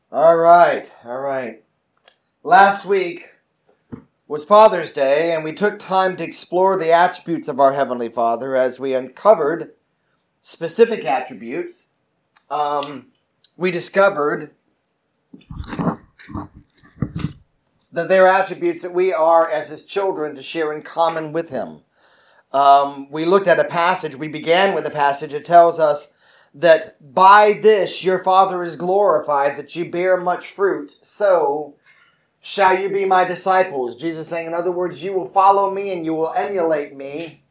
All right. Last week was Father's Day, and we took time to explore the attributes of our Heavenly Father as we uncovered specific attributes. We discovered that there are attributes that we are, as His children, to share in common with Him. We looked at a passage. We began with a passage that tells us that by this your Father is glorified, that you bear much fruit, so shall you be my disciples. Jesus saying, in other words, you will follow me and you will emulate me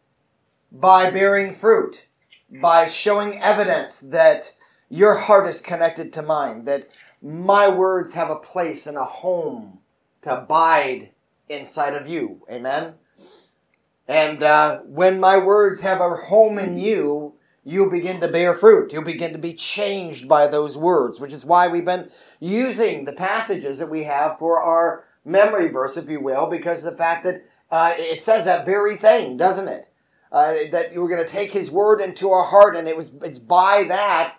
by bearing fruit, by showing evidence that your heart is connected to mine, that my words have a place and a home to abide inside of you. Amen? And when my words have a home in you, you'll begin to bear fruit. You'll begin to be changed by those words, which is why we've been using the passages that we have for our memory verse, if you will, because of the fact that it says that very thing, doesn't it? That you're going to take His word into our heart, and it's by that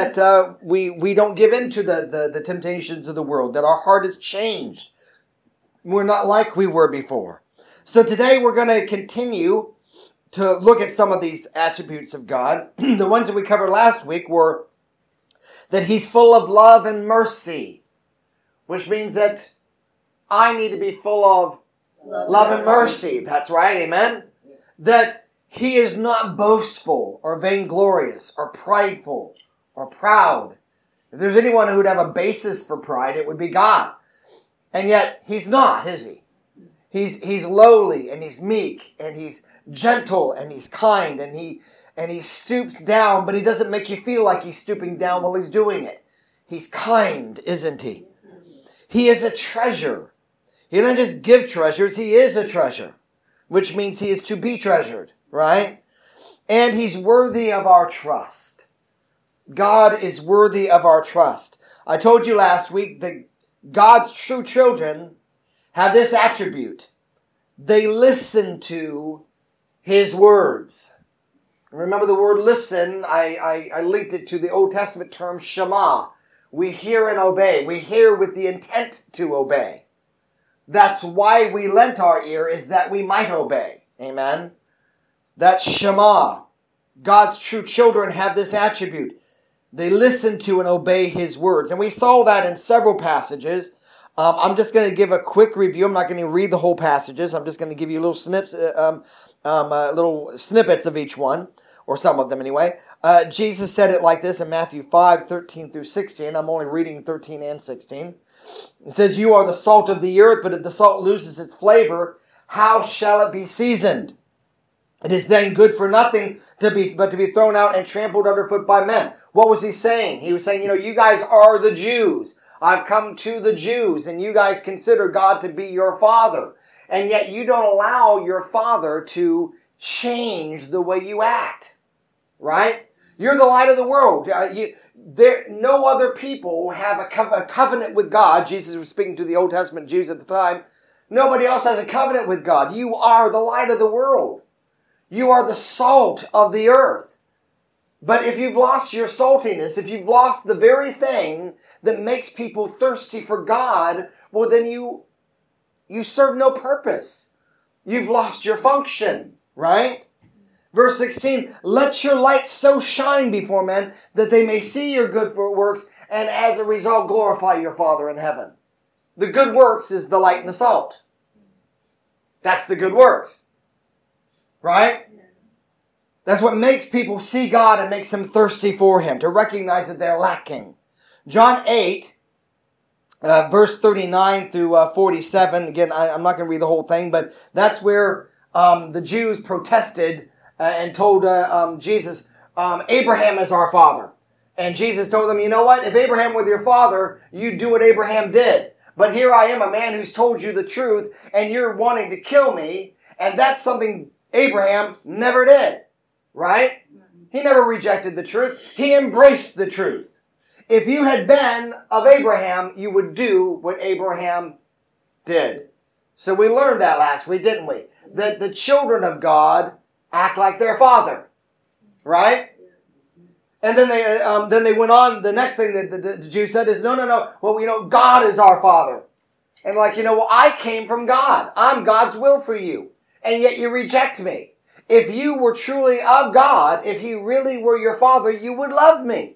we don't give in to the temptations of the world, that our heart is changed. We're not like we were before. So today we're going to continue to look at some of these attributes of God. The ones that we covered last week were that He's full of love and mercy, which means that I need to be full of love and mercy. That's right, amen? Yes. That He is not boastful or vainglorious or prideful or proud. If there's anyone who would have a basis for pride, it would be God. And yet, He's not, is He? He's lowly and He's meek and He's gentle and He's kind and he stoops down, but He doesn't make you feel like He's stooping down while He's doing it. He's kind, isn't He? He is a treasure. He doesn't just give treasures, He is a treasure, which means He is to be treasured, right? And He's worthy of our trust. God is worthy of our trust. I told you last week that God's true children have this attribute. They listen to His words. Remember the word listen, I linked it to the Old Testament term Shema. We hear and obey. We hear with the intent to obey. That's why we lent our ear, is that we might obey. Amen? That's Shema. God's true children have this attribute. They listen to and obey His words. And we saw that in several passages. I'm just going to give a quick review. I'm not going to read the whole passages. I'm just going to give you little snippets of each one, or some of them anyway. Jesus said it like this in Matthew 5:13 through 16. I'm only reading 13 and 16. It says, you are the salt of the earth, but if the salt loses its flavor, how shall it be seasoned? It is then good for nothing but to be thrown out and trampled underfoot by men. What was He saying? He was saying, you guys are the Jews. I've come to the Jews, and you guys consider God to be your Father. And yet you don't allow your Father to change the way you act. Right? You're the light of the world. No other people have a covenant with God. Jesus was speaking to the Old Testament Jews at the time. Nobody else has a covenant with God. You are the light of the world. You are the salt of the earth. But if you've lost your saltiness, if you've lost the very thing that makes people thirsty for God, well, then you serve no purpose. You've lost your function, right? Verse 16, let your light so shine before men that they may see your good works and as a result glorify your Father in heaven. The good works is the light and the salt. That's the good works, right? That's what makes people see God and makes them thirsty for Him, to recognize that they're lacking. John 8, verse 39 through 47. Again, I'm not going to read the whole thing, but that's where the Jews protested and told Jesus, Abraham is our father. And Jesus told them, you know what? If Abraham were your father, you'd do what Abraham did. But here I am, a man who's told you the truth, and you're wanting to kill me. And that's something Abraham never did. Right? He never rejected the truth. He embraced the truth. If you had been of Abraham, you would do what Abraham did. So we learned that last week, didn't we? That the children of God act like their father. Right? And then they went on. The next thing that the Jews said is, no. Well, God is our Father. And well, I came from God. I'm God's will for you. And yet you reject me. If you were truly of God, if He really were your Father, you would love me.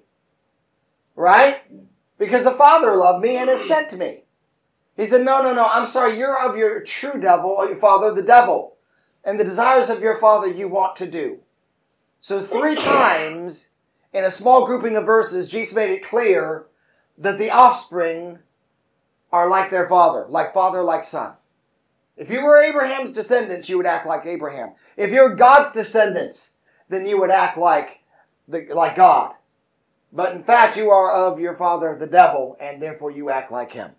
Right? Because the Father loved me and has sent me. He said, no, I'm sorry. You're of your true devil, or your father, the devil. And the desires of your father you want to do. So 3 times in a small grouping of verses, Jesus made it clear that the offspring are like their father, like son. If you were Abraham's descendants, you would act like Abraham. If you're God's descendants, then you would act like God. But in fact, you are of your father, the devil, and therefore you act like him.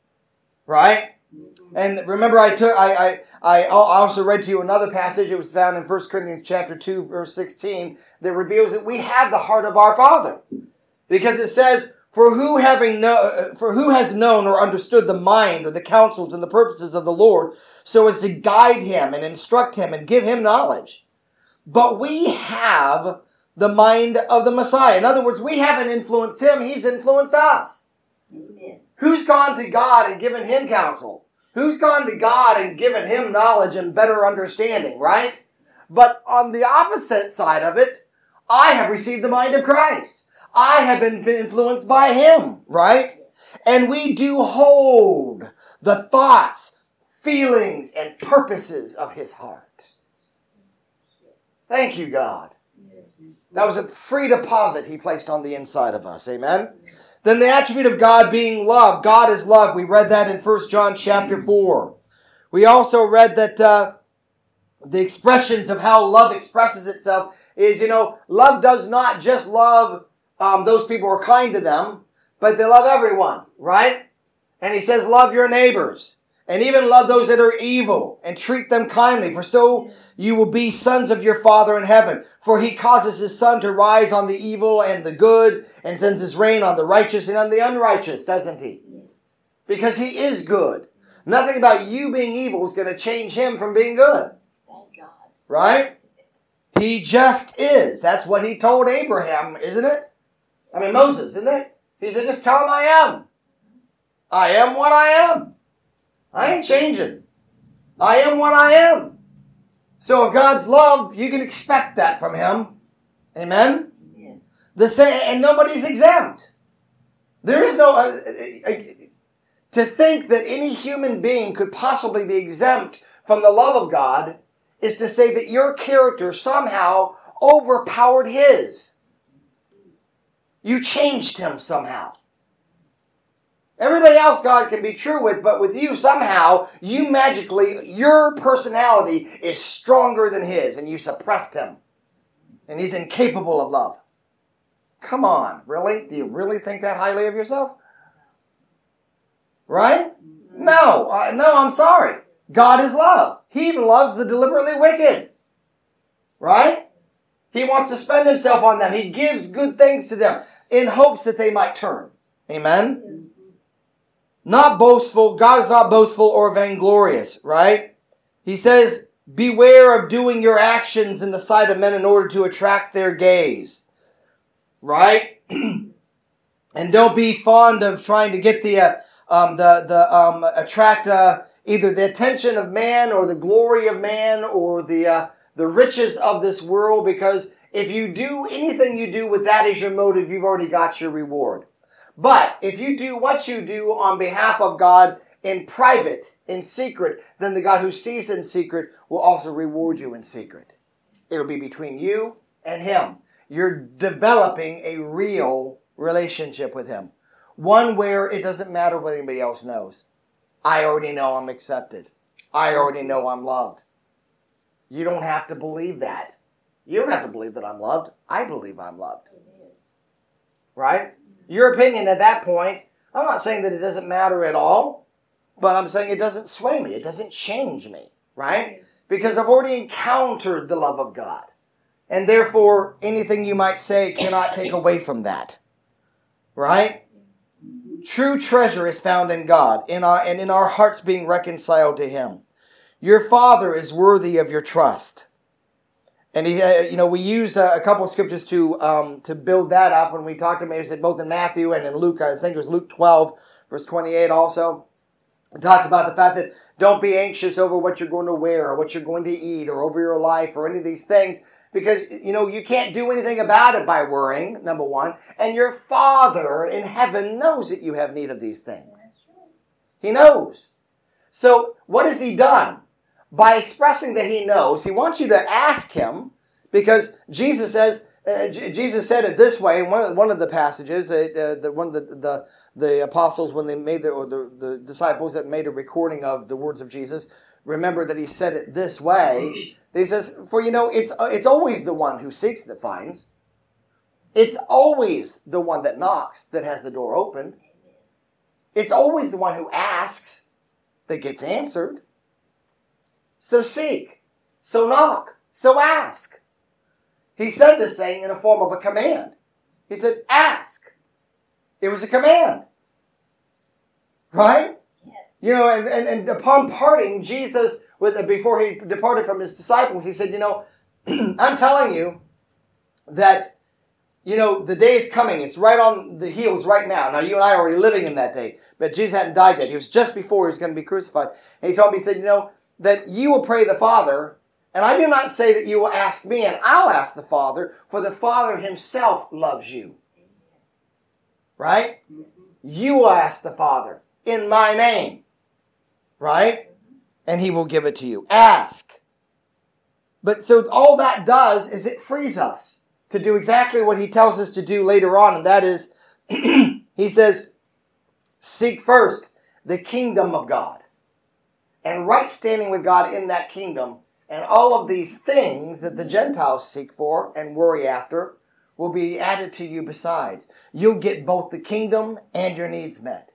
Right? And remember, I also read to you another passage. It was found in 1 Corinthians chapter 2, verse 16, that reveals that we have the heart of our Father. Because it says, For who has known or understood the mind or the counsels and the purposes of the Lord, so as to guide him and instruct him and give him knowledge? But we have the mind of the Messiah. In other words, we haven't influenced him. He's influenced us. Amen. Who's gone to God and given him counsel? Who's gone to God and given him knowledge and better understanding, right? But on the opposite side of it, I have received the mind of Christ. I have been influenced by him, right? And we do hold the thoughts, feelings, and purposes of his heart. Thank you, God. That was a free deposit he placed on the inside of us. Amen? Then the attribute of God being love. God is love. We read that in 1 John chapter 4. We also read that the expressions of how love expresses itself is, love does not just love those people who are kind to them, but they love everyone, right? And he says, love your neighbors, and even love those that are evil, and treat them kindly, for so you will be sons of your Father in heaven. For he causes his sun to rise on the evil and the good, and sends his rain on the righteous and on the unrighteous, doesn't he? Yes. Because he is good. Nothing about you being evil is going to change him from being good. Thank God. Right? He just is. That's what he told Abraham, isn't it? Moses, isn't it? He said, just tell him I am. I am what I am. I ain't changing. I am what I am. So if God's love, you can expect that from him. Amen? Yeah. And nobody's exempt. There is no... to think that any human being could possibly be exempt from the love of God is to say that your character somehow overpowered his. You changed him somehow. Everybody else God can be true with, but with you somehow, your personality is stronger than his, and you suppressed him. And he's incapable of love. Come on, really? Do you really think that highly of yourself? Right? No, I'm sorry. God is love. He even loves the deliberately wicked. Right? He wants to spend himself on them. He gives good things to them in hopes that they might turn. Amen? Not boastful. God is not boastful or vainglorious, right? He says, beware of doing your actions in the sight of men in order to attract their gaze. Right? And don't be fond of trying to get attract either the attention of man or the glory of man or the riches of this world, because if you do anything you do with that as your motive, you've already got your reward. But if you do what you do on behalf of God in private, in secret, then the God who sees in secret will also reward you in secret. It'll be between you and him. You're developing a real relationship with him. One where it doesn't matter what anybody else knows. I already know I'm accepted. I already know I'm loved. You don't have to believe that. You don't have to believe that I'm loved. I believe I'm loved. Right? Your opinion at that point, I'm not saying that it doesn't matter at all, but I'm saying it doesn't sway me. It doesn't change me. Right? Because I've already encountered the love of God. And therefore, anything you might say cannot take away from that. Right? True treasure is found in God, in our hearts being reconciled to him. Your Father is worthy of your trust. And he, we used a couple of scriptures to build that up when we talked to him. He said both in Matthew and in Luke. I think it was Luke 12, verse 28 also. We talked about the fact that don't be anxious over what you're going to wear or what you're going to eat or over your life or any of these things. Because, you can't do anything about it by worrying, number one. And your Father in heaven knows that you have need of these things. He knows. So what has he done? By expressing that he knows, he wants you to ask him, because Jesus says, Jesus said it this way in one of the passages. One of the apostles, when they made the disciples that made a recording of the words of Jesus, remember that he said it this way. He says, "For it's always the one who seeks that finds. It's always the one that knocks that has the door opened. It's always the one who asks that gets answered. So seek, so knock, so ask." He said this thing in a form of a command. He said, ask. It was a command. Right? Yes. And upon parting, Jesus, before he departed from his disciples, he said, I'm telling you that, the day is coming. It's right on the heels right now. Now, you and I are already living in that day. But Jesus hadn't died yet. He was just before he was going to be crucified. And he told me, he said, that you will pray the Father, and I do not say that you will ask me, and I'll ask the Father, for the Father himself loves you. Right? You will ask the Father in my name. Right? And he will give it to you. Ask. But so all that does is it frees us to do exactly what he tells us to do later on, and that is, he says, seek first the kingdom of God and right standing with God in that kingdom, and all of these things that the Gentiles seek for and worry after will be added to you besides. You'll get both the kingdom and your needs met.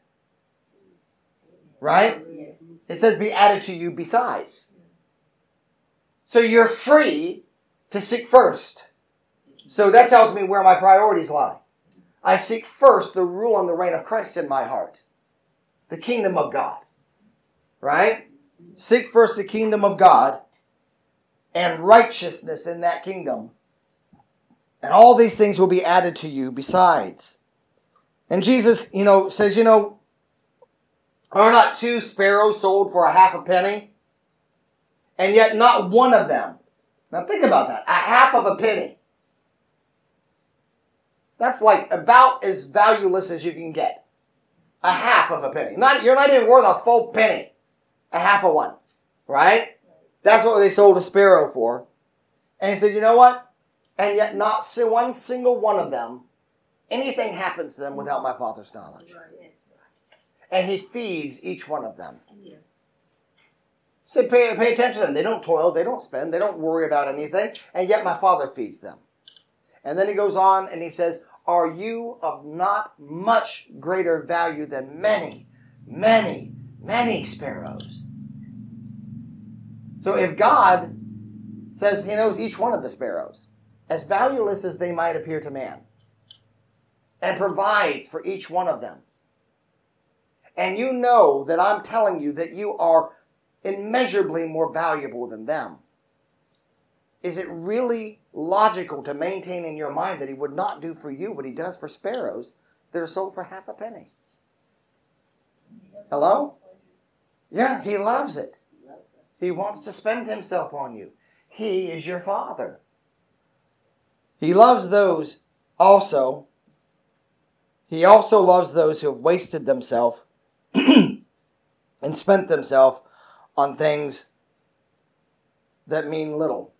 Right? It says be added to you besides. So you're free to seek first. So that tells me where my priorities lie. I seek first the rule and the reign of Christ in my heart. The kingdom of God. Right? Seek first the kingdom of God and righteousness in that kingdom. And all these things will be added to you besides. And Jesus, says, are not 2 sparrows sold for a half a penny? And yet not one of them. Now think about that. A half of a penny. That's like about as valueless as you can get. A half of a penny. You're not even worth a full penny. A half of one. Right? That's what they sold a sparrow for. And he said, you know what? And yet not one single one of them, anything happens to them without my Father's knowledge. And he feeds each one of them. So pay attention to them. They don't toil, they don't spend, they don't worry about anything, and yet my Father feeds them. And then he goes on and he says, are you of not much greater value than many, many, many sparrows? So if God says he knows each one of the sparrows, as valueless as they might appear to man, and provides for each one of them, and you know that I'm telling you that you are immeasurably more valuable than them, is it really logical to maintain in your mind that he would not do for you what he does for sparrows that are sold for half a penny? Hello? Yeah, he loves it. He wants to spend himself on you. He is your Father. He loves those also. He also loves those who have wasted themselves and spent themselves on things that mean little.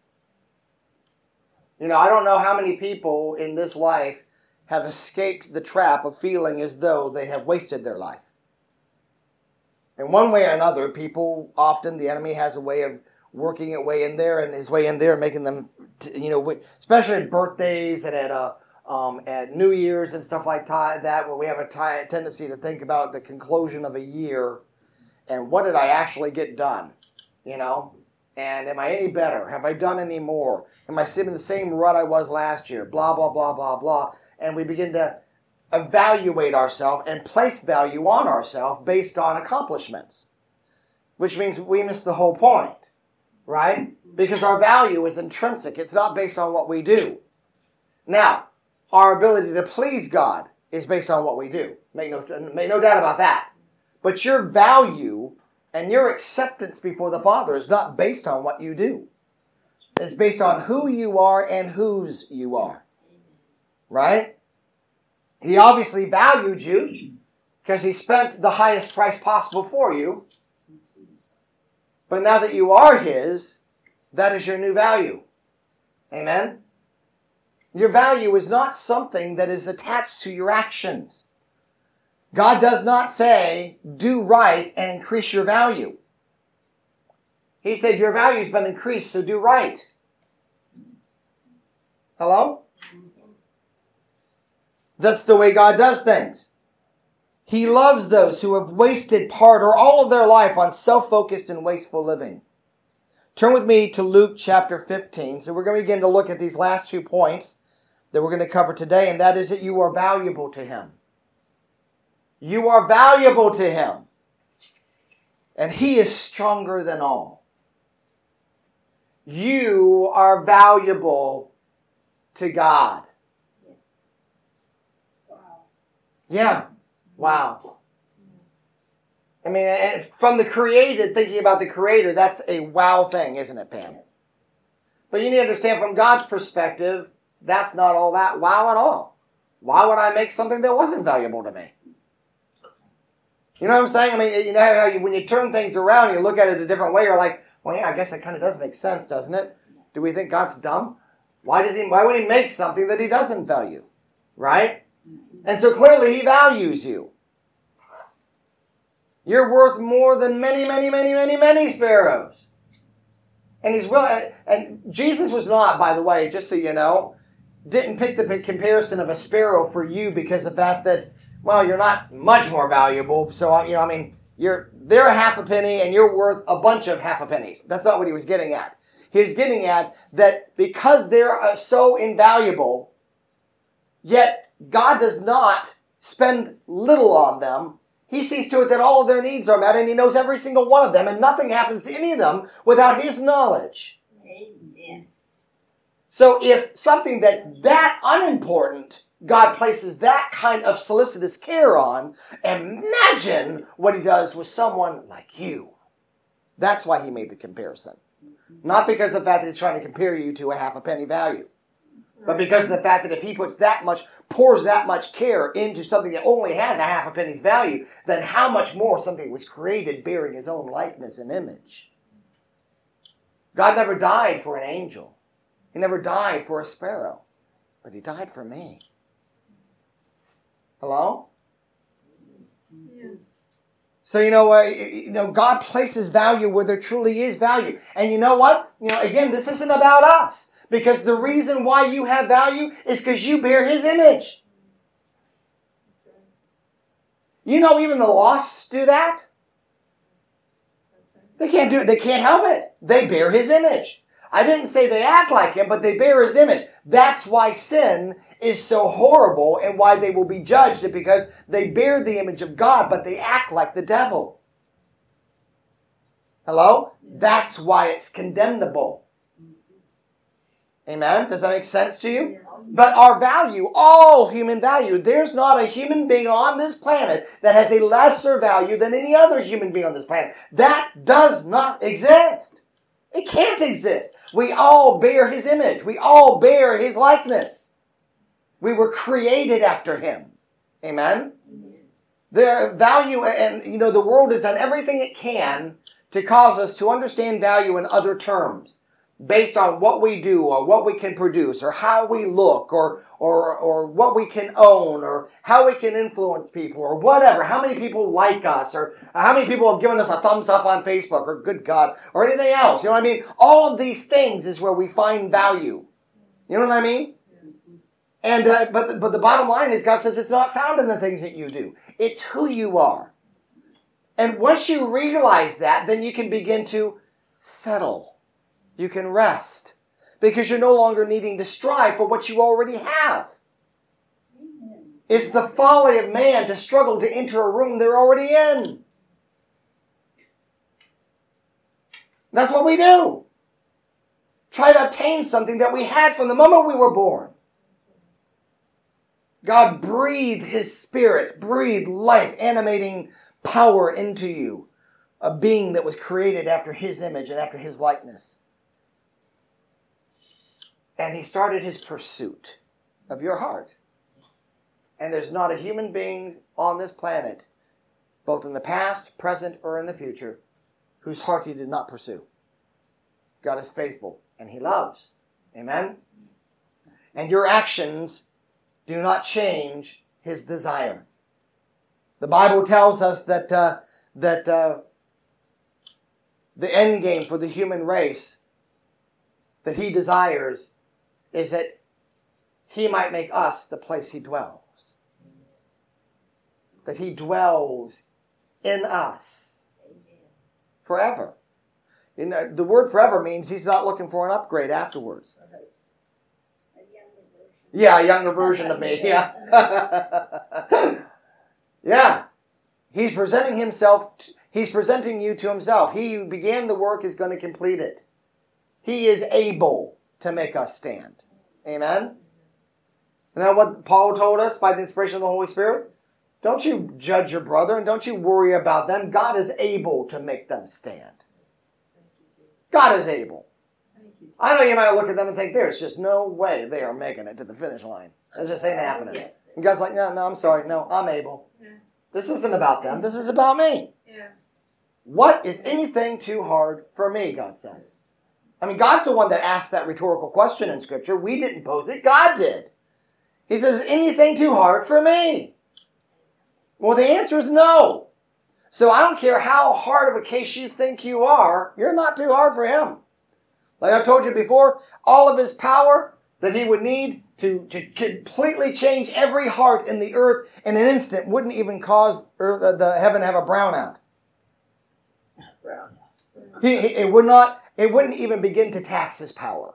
I don't know how many people in this life have escaped the trap of feeling as though they have wasted their life. In one way or another, people often, the enemy has a way of working its way in there and his way in there, making them, especially at birthdays and at New Year's and stuff like that, where we have a tendency to think about the conclusion of a year and what did I actually get done, And am I any better? Have I done any more? Am I still in the same rut I was last year? Blah, blah, blah, blah, blah. And we begin to evaluate ourselves and place value on ourselves based on accomplishments, which means we miss the whole point. right? Because our value is intrinsic. It's not based on what we do. Now, our ability to please God is based on what we do. Make no doubt about that. But your value and your acceptance before the Father is not based on what you do. It's based on who you are and whose you are. Right? He obviously valued you because he spent the highest price possible for you. But now that you are his, that is your new value. Amen? Your value is not something that is attached to your actions. God does not say, do right and increase your value. He said, your value's been increased, so do right. Hello? That's the way God does things. He loves those who have wasted part or all of their life on self-focused and wasteful living. Turn with me to Luke chapter 15. So we're going to begin to look at these last 2 points that we're going to cover today, and that is that you are valuable to him. You are valuable to him. And he is stronger than all. You are valuable to God. Yes. Wow. Yeah. Wow. I mean, from the created, thinking about the creator, that's a wow thing, isn't it, Pam? Yes. But you need to understand from God's perspective, that's not all that wow at all. Why would I make something that wasn't valuable to me? You know what I'm saying? I mean, you know how when you turn things around, you look at it a different way, you're like, well, yeah, I guess it kind of does make sense, doesn't it? Yes. Do we think God's dumb? Why would he make something that he doesn't value? Right? And so clearly he values you. You're worth more than many, many, many, many, many sparrows. And he's willing, and Jesus was not, by the way, just so you know, didn't pick the comparison of a sparrow for you because of the fact that, well, you're not much more valuable. So, you know, I mean, they're a half a penny and you're worth a bunch of half a pennies. That's not what he was getting at. He was getting at that because they're so invaluable, yet God does not spend little on them. He sees to it that all of their needs are met, and he knows every single one of them, and nothing happens to any of them without his knowledge. Amen. So if something that's that unimportant, God places that kind of solicitous care on, imagine what he does with someone like you. That's why he made the comparison. Not because of the fact that he's trying to compare you to a half a penny value. But because of the fact that if he pours that much care into something that only has a half a penny's value, then how much more something was created bearing his own likeness and image. God never died for an angel. He never died for a sparrow. But he died for me. Hello? Yeah. So, you know, God places value where there truly is value. And you know what? You know, again, this isn't about us. Because the reason why you have value is because you bear his image. You know, even the lost do that. They can't do it. They can't help it. They bear his image. I didn't say they act like him, but they bear his image. That's why sin is so horrible and why they will be judged, because they bear the image of God, but they act like the devil. Hello? That's why it's condemnable. Amen? Does that make sense to you? But our value, all human value, there's not a human being on this planet that has a lesser value than any other human being on this planet. That does not exist. It can't exist. We all bear his image. We all bear his likeness. We were created after him. Amen? Their value, and you know, the world has done everything it can to cause us to understand value in other terms, based on what we do or what we can produce or how we look or what we can own or how we can influence people or whatever. How many people like us or how many people have given us a thumbs up on Facebook or good God or anything else. You know what I mean? All of these things is where we find value. You know what I mean? And but the bottom line is God says it's not found in the things that you do. It's who you are. And once you realize that, then you can begin to settle. You can rest because you're no longer needing to strive for what you already have. Amen. It's the folly of man to struggle to enter a room they're already in. That's what we do. try to obtain something that we had from the moment we were born. God breathed his spirit, breathed life, animating power into you. A being that was created after his image and after his likeness. And he started his pursuit of your heart. And there's not a human being on this planet, both in the past, present, or in the future, whose heart he did not pursue. God is faithful and he loves. Amen? And your actions do not change his desire. The Bible tells us that the end game for the human race that he desires is that he might make us the place he dwells. That he dwells in us forever. The word forever means he's not looking for an upgrade afterwards. Yeah, a younger version of me. Yeah. Yeah. He's presenting himself. He's presenting you to himself. He who began the work is going to complete it. He is able to make us stand. Amen? Isn't that what Paul told us by the inspiration of the Holy Spirit? Don't you judge your brother and don't you worry about them. God is able to make them stand. God is able. I know you might look at them and think, there's just no way they are making it to the finish line. It just ain't happening. And God's like, no, I'm sorry. No, I'm able. This isn't about them. This is about me. What is anything too hard for me, God says. I mean, God's the one that asked that rhetorical question in Scripture. We didn't pose it. God did. He says, anything too hard for me? Well, the answer is no. So I don't care how hard of a case you think you are, you're not too hard for him. Like I told you before, all of his power that he would need to completely change every heart in the earth in an instant wouldn't even cause the heaven to have a brownout. It wouldn't even begin to tax his power.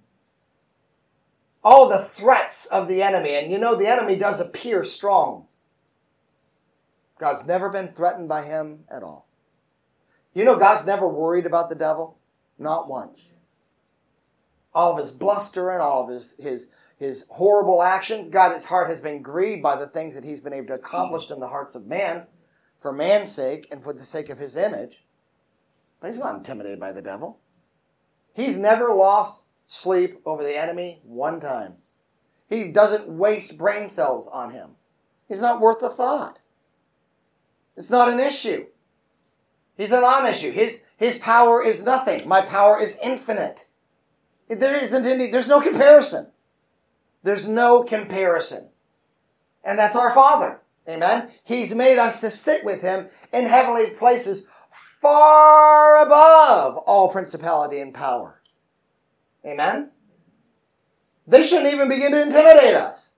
All the threats of the enemy, and you know the enemy does appear strong. God's never been threatened by him at all. You know God's never worried about the devil? Not once. All of his bluster and all of his horrible actions, God's heart has been grieved by the things that he's been able to accomplish in the hearts of man for man's sake and for the sake of his image. But he's not intimidated by the devil. He's never lost sleep over the enemy one time. He doesn't waste brain cells on him. He's not worth a thought. It's not an issue. He's a non-issue. His power is nothing. My power is infinite. There's no comparison. There's no comparison. And that's our Father. Amen? He's made us to sit with him in heavenly places far above all principality and power. Amen? They shouldn't even begin to intimidate us.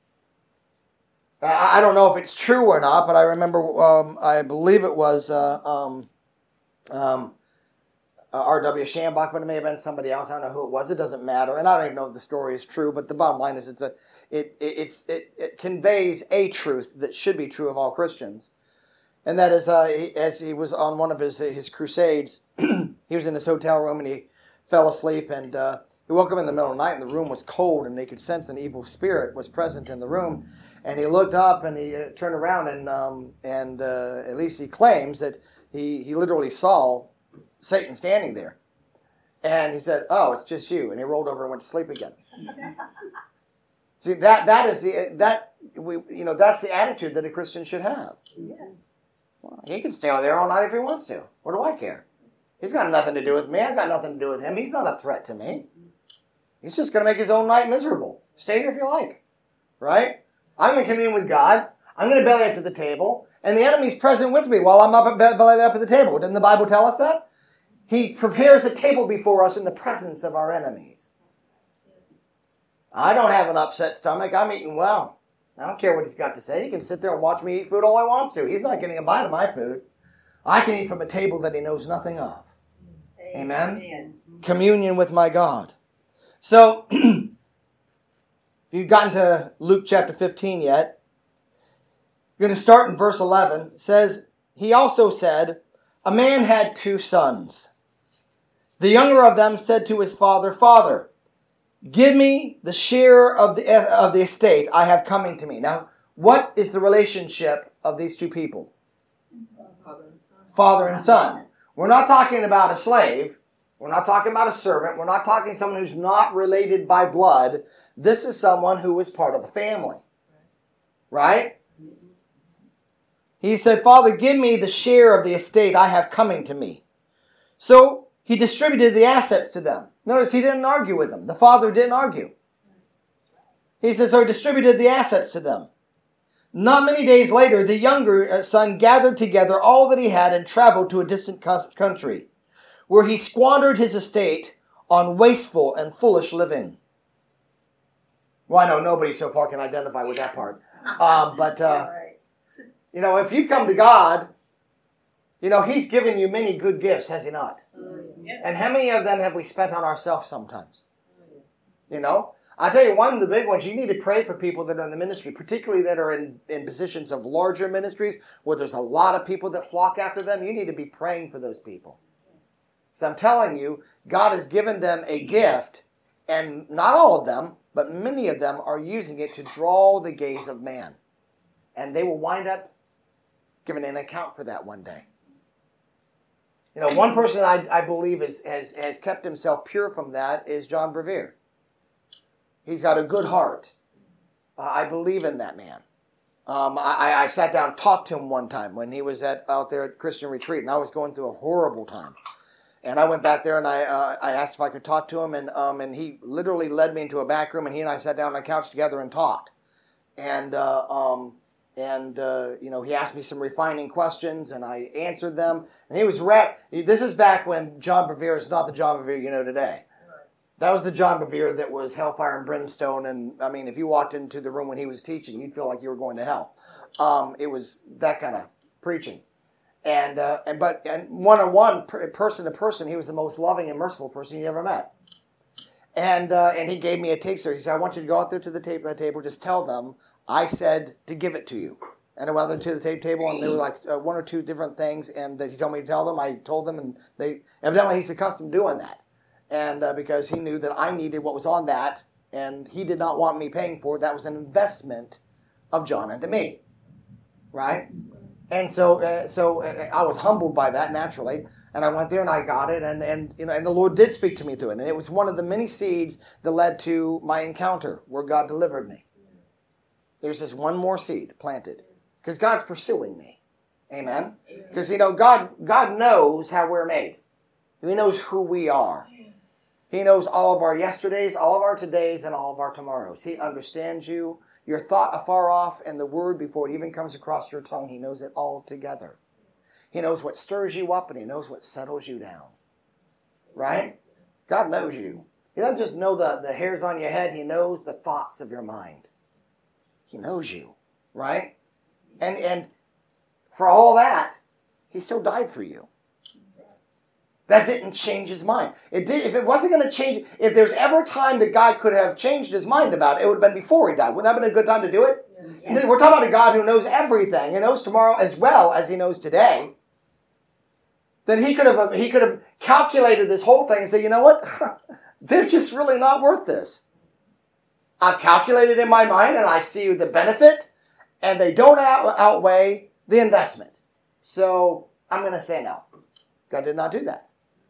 I don't know if it's true or not, but I remember, I believe it was R.W. Shambach, but it may have been somebody else. I don't know who it was. It doesn't matter. And I don't even know if the story is true, but the bottom line is it conveys a truth that should be true of all Christians. And that is, as he was on one of his crusades, he was in his hotel room and he fell asleep and he woke up in the middle of the night and the room was cold and they could sense an evil spirit was present in the room. And he looked up and he turned around and at least he claims that he literally saw Satan standing there. And he said, "Oh, it's just you." And he rolled over and went to sleep again. See, that's the attitude that a Christian should have. Yes. Well, he can stay there all night if he wants to. What do I care? He's got nothing to do with me. I've got nothing to do with him. He's not a threat to me. He's just going to make his own night miserable. Stay here if you like. Right? I'm going to commune with God. I'm going to belly up to the table. And the enemy's present with me while I'm belly up at the table. Didn't the Bible tell us that? He prepares a table before us in the presence of our enemies. I don't have an upset stomach. I'm eating well. I don't care what he's got to say. He can sit there and watch me eat food all he wants to. He's not getting a bite of my food. I can eat from a table that he knows nothing of. Amen? Communion with my God. So, if you've gotten to Luke chapter 15 yet, you're going to start in verse 11. It says, "He also said, a man had 2 sons. The younger of them said to his father, Father, give me the share of the estate I have coming to me. Now, what is the relationship of these two people? Father and son. We're not talking about a slave. We're not talking about a servant. We're not talking someone who's not related by blood. This is someone who is part of the family. Right? He said, Father, give me the share of the estate I have coming to me. So he distributed the assets to them. Notice he didn't argue with them. The father didn't argue. He said, so he distributed the assets to them. Not many days later, the younger son gathered together all that he had and traveled to a distant country, where he squandered his estate on wasteful and foolish living. Well, I know nobody so far can identify with that part. If you've come to God, He's given you many good gifts, has He not? And how many of them have we spent on ourselves sometimes? I tell you, one of the big ones, you need to pray for people that are in the ministry, particularly that are in positions of larger ministries where there's a lot of people that flock after them. You need to be praying for those people. So I'm telling you, God has given them a gift, and not all of them, but many of them are using it to draw the gaze of man. And they will wind up giving an account for that one day. One person I believe has kept himself pure from that is John Bevere. He's got a good heart. I believe in that man. I sat down and talked to him one time when he was out there at Christian Retreat, and I was going through a horrible time. And I went back there and I asked if I could talk to him, and he literally led me into a back room, and he and I sat down on a couch together and talked. And he asked me some refining questions, and I answered them. And he was This is back when John Bevere is not the John Bevere you know today. That was the John Bevere that was hellfire and brimstone, and if you walked into the room when he was teaching, you'd feel like you were going to hell. It was that kind of preaching, and one-on-one, person to person, he was the most loving and merciful person you ever met. And he gave me a tape series. He said, "I want you to go out there to the table, just tell them I said to give it to you." And I went out to the tape table, and there were like one or two different things, and that he told me to tell them. I told them, and he's accustomed to doing that. And because he knew that I needed what was on that, and he did not want me paying for it. That was an investment of John into me, right? And so I was humbled by that naturally, and I went there and I got it, and the Lord did speak to me through it, and it was one of the many seeds that led to my encounter where God delivered me. There's just one more seed planted because God's pursuing me, amen. Because God knows how we're made. He knows who we are. He knows all of our yesterdays, all of our todays, and all of our tomorrows. He understands you. Your thought afar off and the word before it even comes across your tongue. He knows it all together. He knows what stirs you up and He knows what settles you down. Right? God knows you. He doesn't just know the hairs on your head. He knows the thoughts of your mind. He knows you. Right? And for all that, He still died for you. That didn't change His mind. If it wasn't going to change, if there's ever a time that God could have changed His mind about it, it would have been before He died. Wouldn't that have been a good time to do it? Yeah. We're talking about a God who knows everything. He knows tomorrow as well as He knows today. Then He could have calculated this whole thing and said, you know what? They're just really not worth this. I've calculated in my mind and I see the benefit, and they don't outweigh the investment. So I'm going to say no. God did not do that.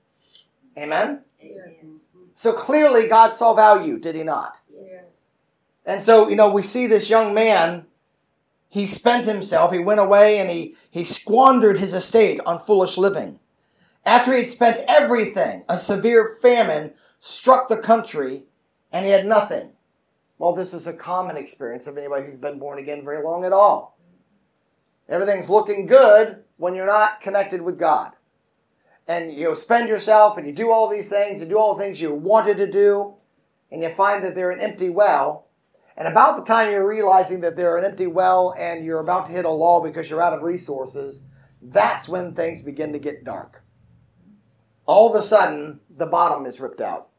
Amen? Amen. So clearly God saw value, did He not? Yes. And so, we see this young man, he spent himself, he went away and he squandered his estate on foolish living. After he had spent everything, a severe famine struck the country and he had nothing. Well, this is a common experience of anybody who's been born again very long at all. Everything's looking good when you're not connected with God. And you spend yourself and you do all these things and do all the things you wanted to do, and you find that they're an empty well. And about the time you're realizing that they're an empty well and you're about to hit a lull because you're out of resources, that's when things begin to get dark. All of a sudden, the bottom is ripped out.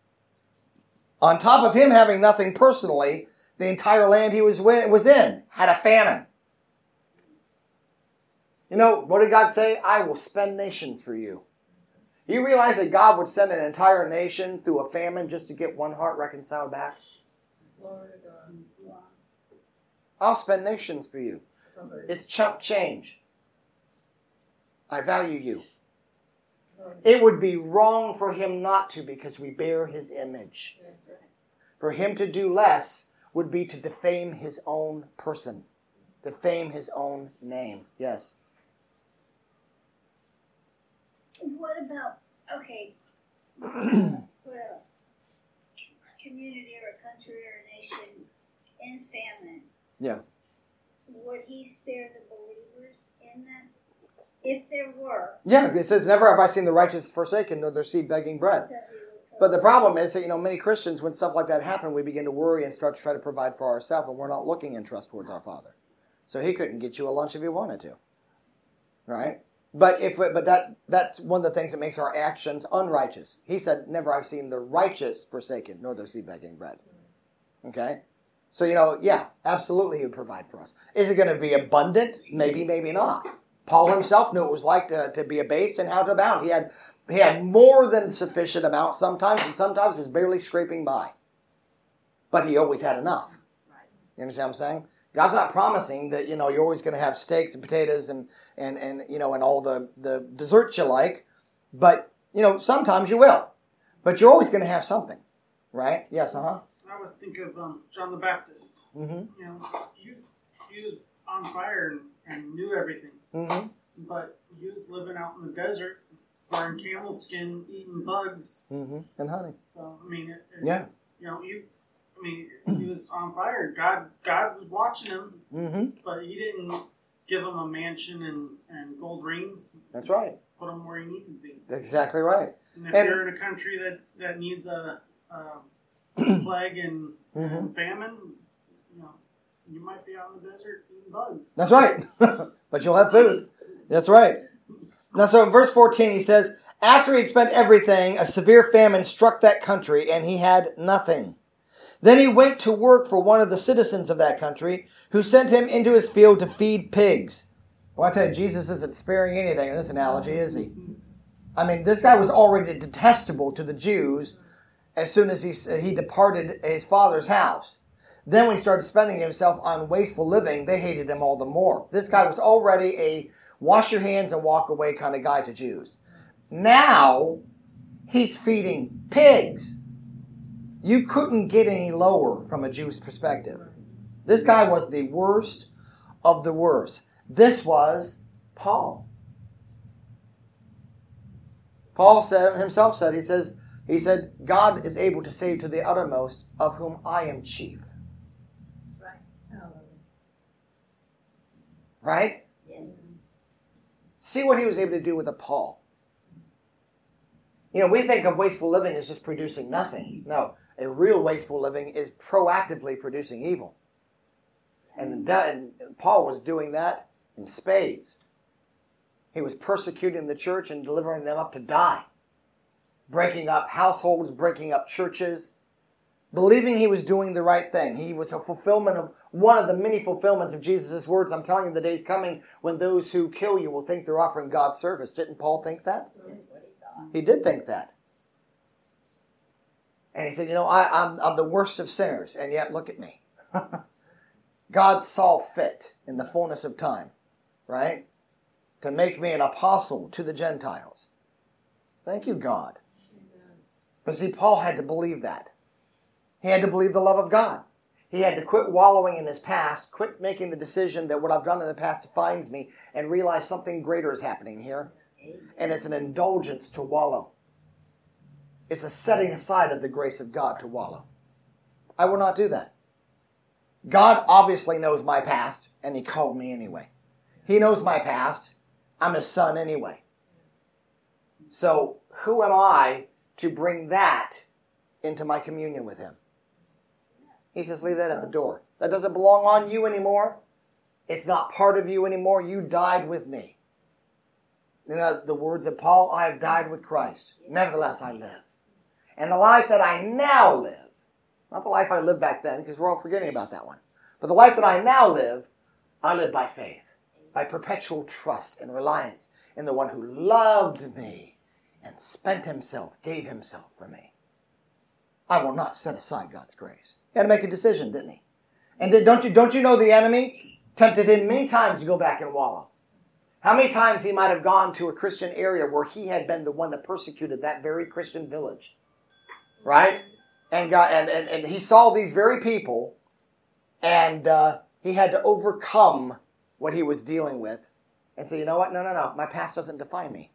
On top of him having nothing personally, the entire land he was in had a famine. What did God say? I will spend nations for you. You realize that God would send an entire nation through a famine just to get one heart reconciled back? Glory to God. Wow. I'll spend nations for you. It's chump change. I value you. It would be wrong for him not to, because we bear his image. That's right. For him to do less would be to defame his own person, defame his own name. Yes. What about, okay, what a community or a country or a nation in famine? Yeah. Would he spare the believers in that? If there were. Yeah, it says, never have I seen the righteous forsaken, nor their seed begging bread. But the problem is that, many Christians, when stuff like that happens, we begin to worry and start to try to provide for ourselves, and we're not looking in trust towards our Father. So he couldn't get you a lunch if he wanted to. Right? But that's one of the things that makes our actions unrighteous. He said, never I've seen the righteous forsaken, nor their seed begging bread. Okay? So, yeah, absolutely he would provide for us. Is it going to be abundant? Maybe, maybe not. Paul himself knew what it was like to be abased and how to abound. He had more than sufficient amount sometimes, and sometimes was barely scraping by. But he always had enough. You understand what I'm saying? God's not promising that, you're always going to have steaks and potatoes and all the desserts you like. But, sometimes you will. But you're always going to have something. Right? Yes, I was thinking of John the Baptist. Mm-hmm. He was on fire and knew everything. Mm-hmm. But he was living out in the desert, wearing camel skin, eating bugs. Mm-hmm. And honey. So, I mean, he was on fire. God was watching him, mm-hmm. but he didn't give him a mansion and gold rings. That's right. Put him where he needed to be. Exactly right. And if you're in a country that needs a plague and mm-hmm. famine, you might be out in the desert eating bugs. That's right. But you'll have food. That's right. Now, so in verse 14, he says, after he'd spent everything, a severe famine struck that country, and he had nothing. Then he went to work for one of the citizens of that country, who sent him into his field to feed pigs. Well, I tell you, Jesus isn't sparing anything in this analogy, is he? I mean, this guy was already detestable to the Jews as soon as he departed his father's house. Then when he started spending himself on wasteful living, they hated him all the more. This guy was already a wash your hands and walk away kind of guy to Jews. Now, he's feeding pigs. You couldn't get any lower from a Jew's perspective. This guy was the worst of the worst. This was Paul. Paul himself said, he said, God is able to save to the uttermost, of whom I am chief. Right? Yes. See what he was able to do with a Paul. We think of wasteful living as just producing nothing. No, a real wasteful living is proactively producing evil. And Paul was doing that in spades. He was persecuting the church and delivering them up to die. Breaking up households, breaking up churches. Believing he was doing the right thing. He was a fulfillment of one of the many fulfillments of Jesus' words. I'm telling you, the day's coming when those who kill you will think they're offering God's service. Didn't Paul think that? That's what he thought. He did think that. And he said, I'm the worst of sinners, and yet look at me. God saw fit in the fullness of time, right, to make me an apostle to the Gentiles. Thank you, God. Amen. But see, Paul had to believe that. He had to believe the love of God. He had to quit wallowing in his past, quit making the decision that what I've done in the past defines me, and realize something greater is happening here. And it's an indulgence to wallow. It's a setting aside of the grace of God to wallow. I will not do that. God obviously knows my past, and he called me anyway. He knows my past. I'm his son anyway. So who am I to bring that into my communion with him? He says, leave that at the door. That doesn't belong on you anymore. It's not part of you anymore. You died with me. The words of Paul, I have died with Christ. Nevertheless, I live. And the life that I now live, not the life I lived back then, because we're all forgetting about that one, but the life that I now live, I live by faith, by perpetual trust and reliance in the one who loved me and spent himself, gave himself for me. I will not set aside God's grace. He had to make a decision, didn't he? And don't you know the enemy tempted him many times to go back and wallow? How many times he might have gone to a Christian area where he had been the one that persecuted that very Christian village, right? And he saw these very people, and he had to overcome what he was dealing with and say, you know what? No. My past doesn't define me.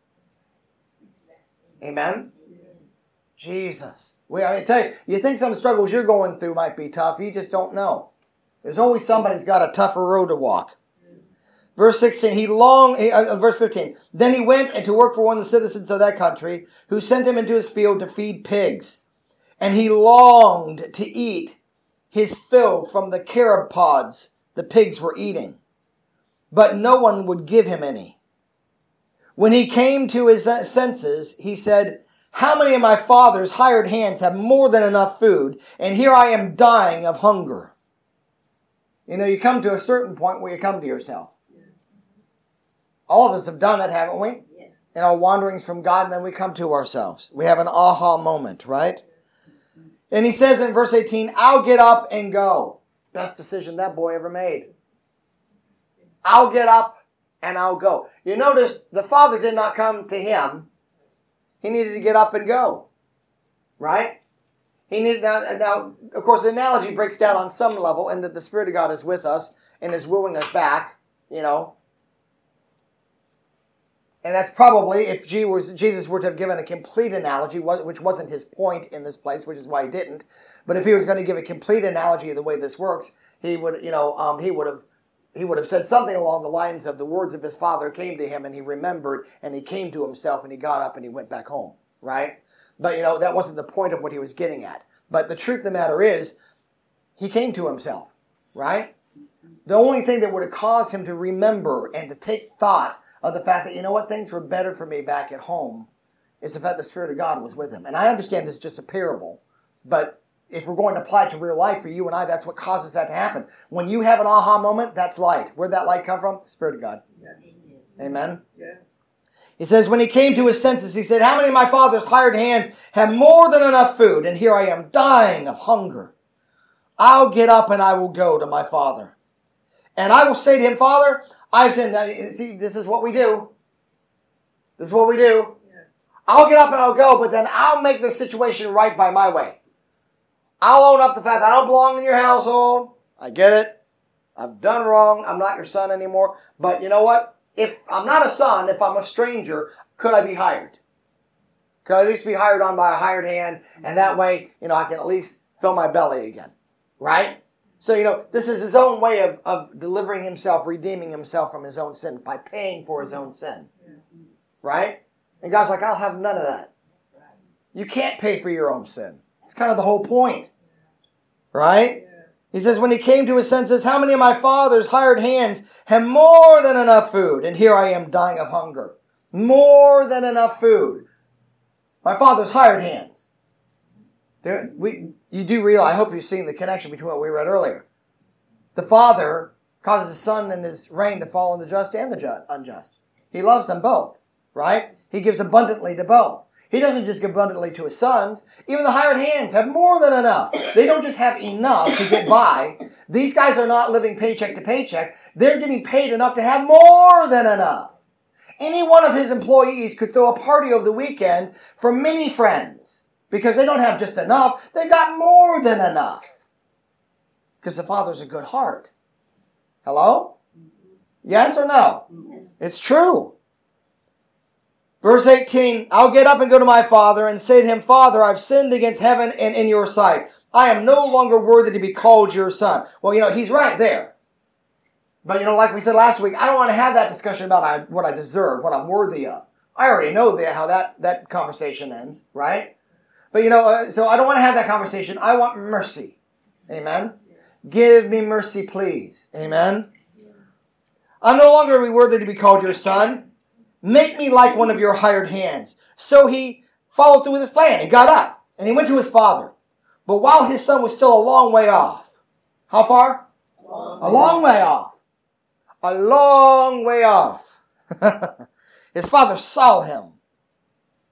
Amen? Jesus. I tell you, you think some struggles you're going through might be tough. You just don't know. There's always somebody's got a tougher road to walk. Verse 16, verse 15. Then he went and to work for one of the citizens of that country, who sent him into his field to feed pigs. And he longed to eat his fill from the carob pods the pigs were eating. But no one would give him any. When he came to his senses, he said, how many of my father's hired hands have more than enough food, and here I am dying of hunger? You know, you come to a certain point where you come to yourself. All of us have done it, haven't we? Yes. In our wanderings from God, and then we come to ourselves. We have an aha moment, right? And he says in verse 18, I'll get up and go. Best decision that boy ever made. I'll get up and I'll go. You notice the father did not come to him. He needed to get up and go. Right? He needed now, of course, the analogy breaks down on some level in that the Spirit of God is with us and is wooing us back, you know. And that's probably, if Jesus were to have given a complete analogy, which wasn't his point in this place, which is why he didn't. But if he was going to give a complete analogy of the way this works, he would have said something along the lines of the words of his father came to him and he remembered and he came to himself and he got up and he went back home, right? But, that wasn't the point of what he was getting at. But the truth of the matter is, he came to himself, right? The only thing that would have caused him to remember and to take thought of the fact that, things were better for me back at home is the fact the Spirit of God was with him. And I understand this is just a parable, but if we're going to apply it to real life for you and I, that's what causes that to happen. When you have an aha moment, that's light. Where'd that light come from? The Spirit of God. Yeah. Amen? Yeah. He says, when he came to his senses, he said, how many of my father's hired hands have more than enough food? And here I am dying of hunger. I'll get up and I will go to my father. And I will say to him, Father, I've sinned. See, this is what we do. This is what we do. Yeah. I'll get up and I'll go, but then I'll make the situation right by my way. I'll own up the fact that I don't belong in your household. I get it. I've done wrong. I'm not your son anymore. But you know what? If I'm not a son, if I'm a stranger, could I be hired? Could I at least be hired on by a hired hand? And that way, I can at least fill my belly again. Right? So, this is his own way of delivering himself, redeeming himself from his own sin by paying for his own sin. Right? And God's like, I'll have none of that. You can't pay for your own sin. It's kind of the whole point. Right? He says, when he came to his senses, how many of my father's hired hands have more than enough food? And here I am dying of hunger. More than enough food. My father's hired hands. You do realize, I hope you've seen the connection between what we read earlier. The Father causes his sun and his rain to fall on the just and the unjust. He loves them both, right? He gives abundantly to both. He doesn't just give abundantly to his sons. Even the hired hands have more than enough. They don't just have enough to get by. These guys are not living paycheck to paycheck. They're getting paid enough to have more than enough. Any one of his employees could throw a party over the weekend for many friends because they don't have just enough. They've got more than enough because the Father's a good heart. Hello? Yes or no? Yes. It's true. Verse 18, I'll get up and go to my father and say to him, Father, I've sinned against heaven and in your sight. I am no longer worthy to be called your son. Well, he's right there. But, like we said last week, I don't want to have that discussion about what I deserve, what I'm worthy of. I already know how that conversation ends, right? But, so I don't want to have that conversation. I want mercy. Amen? Give me mercy, please. Amen? I'm no longer worthy to be called your son. Make me like one of your hired hands. So he followed through with his plan. He got up and he went to his father. But while his son was still a long way off. How far? A long way off. A long way off. His father saw him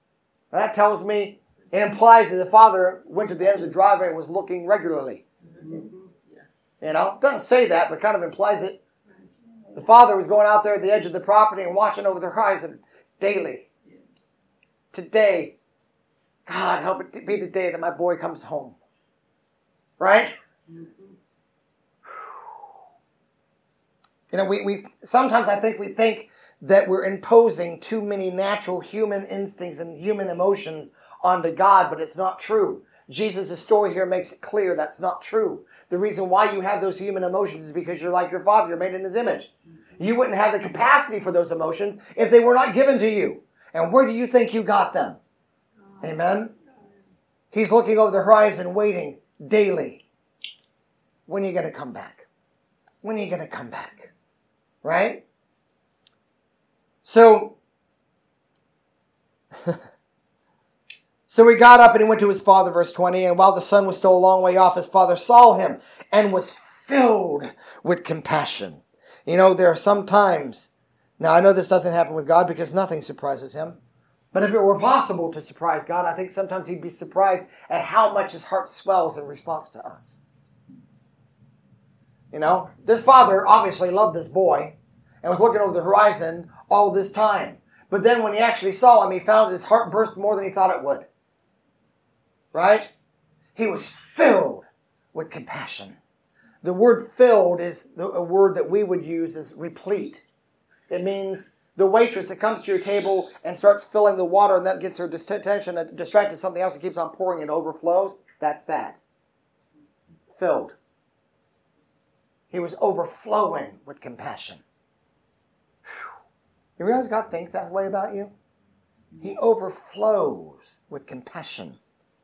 That tells me, it implies that the father went to the end of the driveway and was looking regularly. You know, it doesn't say that, but kind of implies it. The father was going out there at the edge of the property and watching over the horizon daily. Today, God, help it to be the day that my boy comes home. Right? You know, we sometimes I think we think that we're imposing too many natural human instincts and human emotions onto God, but it's not true. Jesus' story here makes it clear that's not true. The reason why you have those human emotions is because you're like your father. You're made in his image. You wouldn't have the capacity for those emotions if they were not given to you. And where do you think you got them? Amen? He's looking over the horizon, waiting daily. When are you going to come back? When are you going to come back? Right? So he got up and he went to his father, verse 20, and while the son was still a long way off, his father saw him and was filled with compassion. You know, there are some times, now I know this doesn't happen with God because nothing surprises him, but if it were possible to surprise God, I think sometimes he'd be surprised at how much his heart swells in response to us. You know, this father obviously loved this boy and was looking over the horizon all this time. But then when he actually saw him, he found his heart burst more than he thought it would. Right? He was filled with compassion. The word filled is a word that we would use as replete. It means the waitress that comes to your table and starts filling the water and that gets her attention and distracted something else and keeps on pouring and overflows. That's that. Filled. He was overflowing with compassion. You realize God thinks that way about you? He overflows with compassion.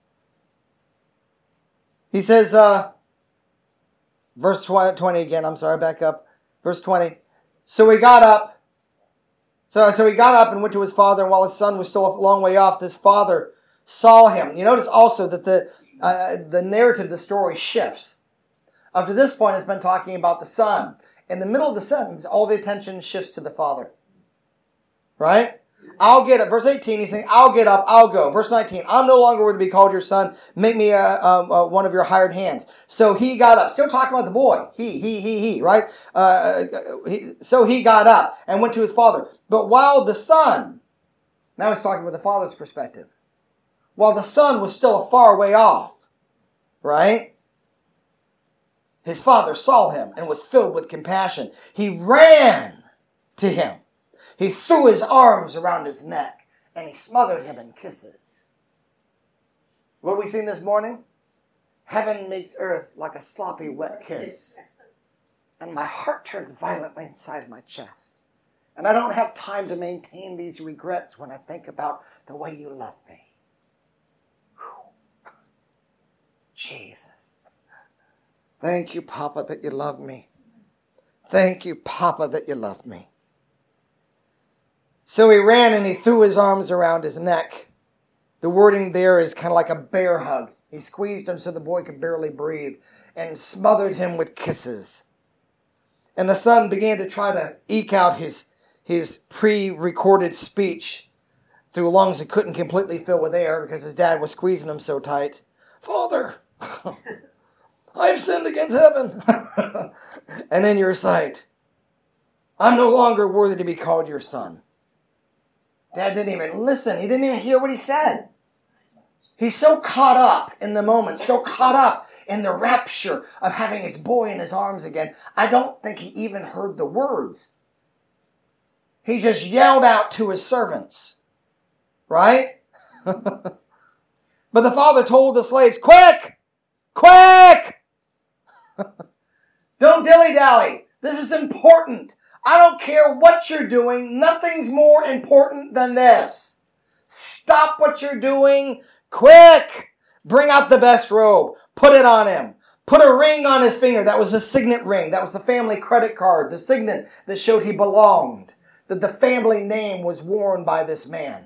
He says, verse 20 again, I'm sorry, back up. Verse 20. So he got up and went to his father, and while his son was still a long way off, this father saw him. You notice also that the narrative of the story shifts. Up to this point, it's been talking about the son. In the middle of the sentence, all the attention shifts to the father. Right? I'll get up. Verse 18, he's saying, I'll get up, I'll go. Verse 19, I'm no longer worthy to be called your son. Make me one of your hired hands. So he got up. Still talking about the boy. He, right? So he got up and went to his father. But while the son, now he's talking with the father's perspective. While the son was still a far way off, right? His father saw him and was filled with compassion. He ran to him. He threw his arms around his neck and he smothered him in kisses. What have we seen this morning? Heaven meets earth like a sloppy wet kiss. And my heart turns violently inside my chest. And I don't have time to maintain these regrets when I think about the way you love me. Whew. Jesus. Thank you, Papa, that you love me. Thank you, Papa, that you love me. So he ran and he threw his arms around his neck. The wording there is kind of like a bear hug. He squeezed him so the boy could barely breathe and smothered him with kisses. And the son began to try to eke out his pre-recorded speech through lungs that couldn't completely fill with air because his dad was squeezing him so tight. Father, I've sinned against heaven and in your sight. I'm no longer worthy to be called your son. Dad didn't even listen. He didn't even hear what he said. He's so caught up in the moment, so caught up in the rapture of having his boy in his arms again. I don't think he even heard the words. He just yelled out to his servants. Right? But the father told the slaves, quick! Quick! Don't dilly-dally. This is important. I don't care what you're doing. Nothing's more important than this. Stop what you're doing. Quick! Bring out the best robe. Put it on him. Put a ring on his finger. That was a signet ring. That was the family credit card. The signet that showed he belonged. That the family name was worn by this man.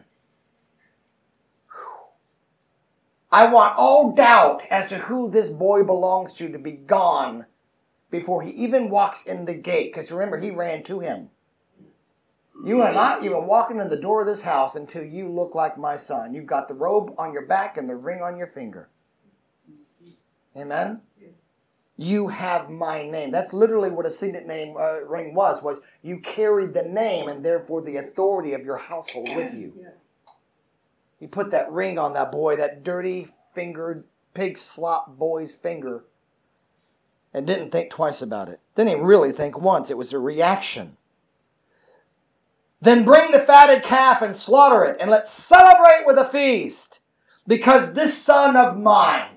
I want all doubt as to who this boy belongs to be gone before he even walks in the gate. Because remember, he ran to him. You are not even walking in the door of this house until you look like my son. You've got the robe on your back and the ring on your finger. Amen? You have my name. That's literally what a signet name ring was you carried the name and therefore the authority of your household with you. He put that ring on that boy, that dirty-fingered, pig slop boy's finger, and didn't think twice about it. Didn't even really think once. It was a reaction. Then bring the fatted calf and slaughter it, and let's celebrate with a feast, because this son of mine,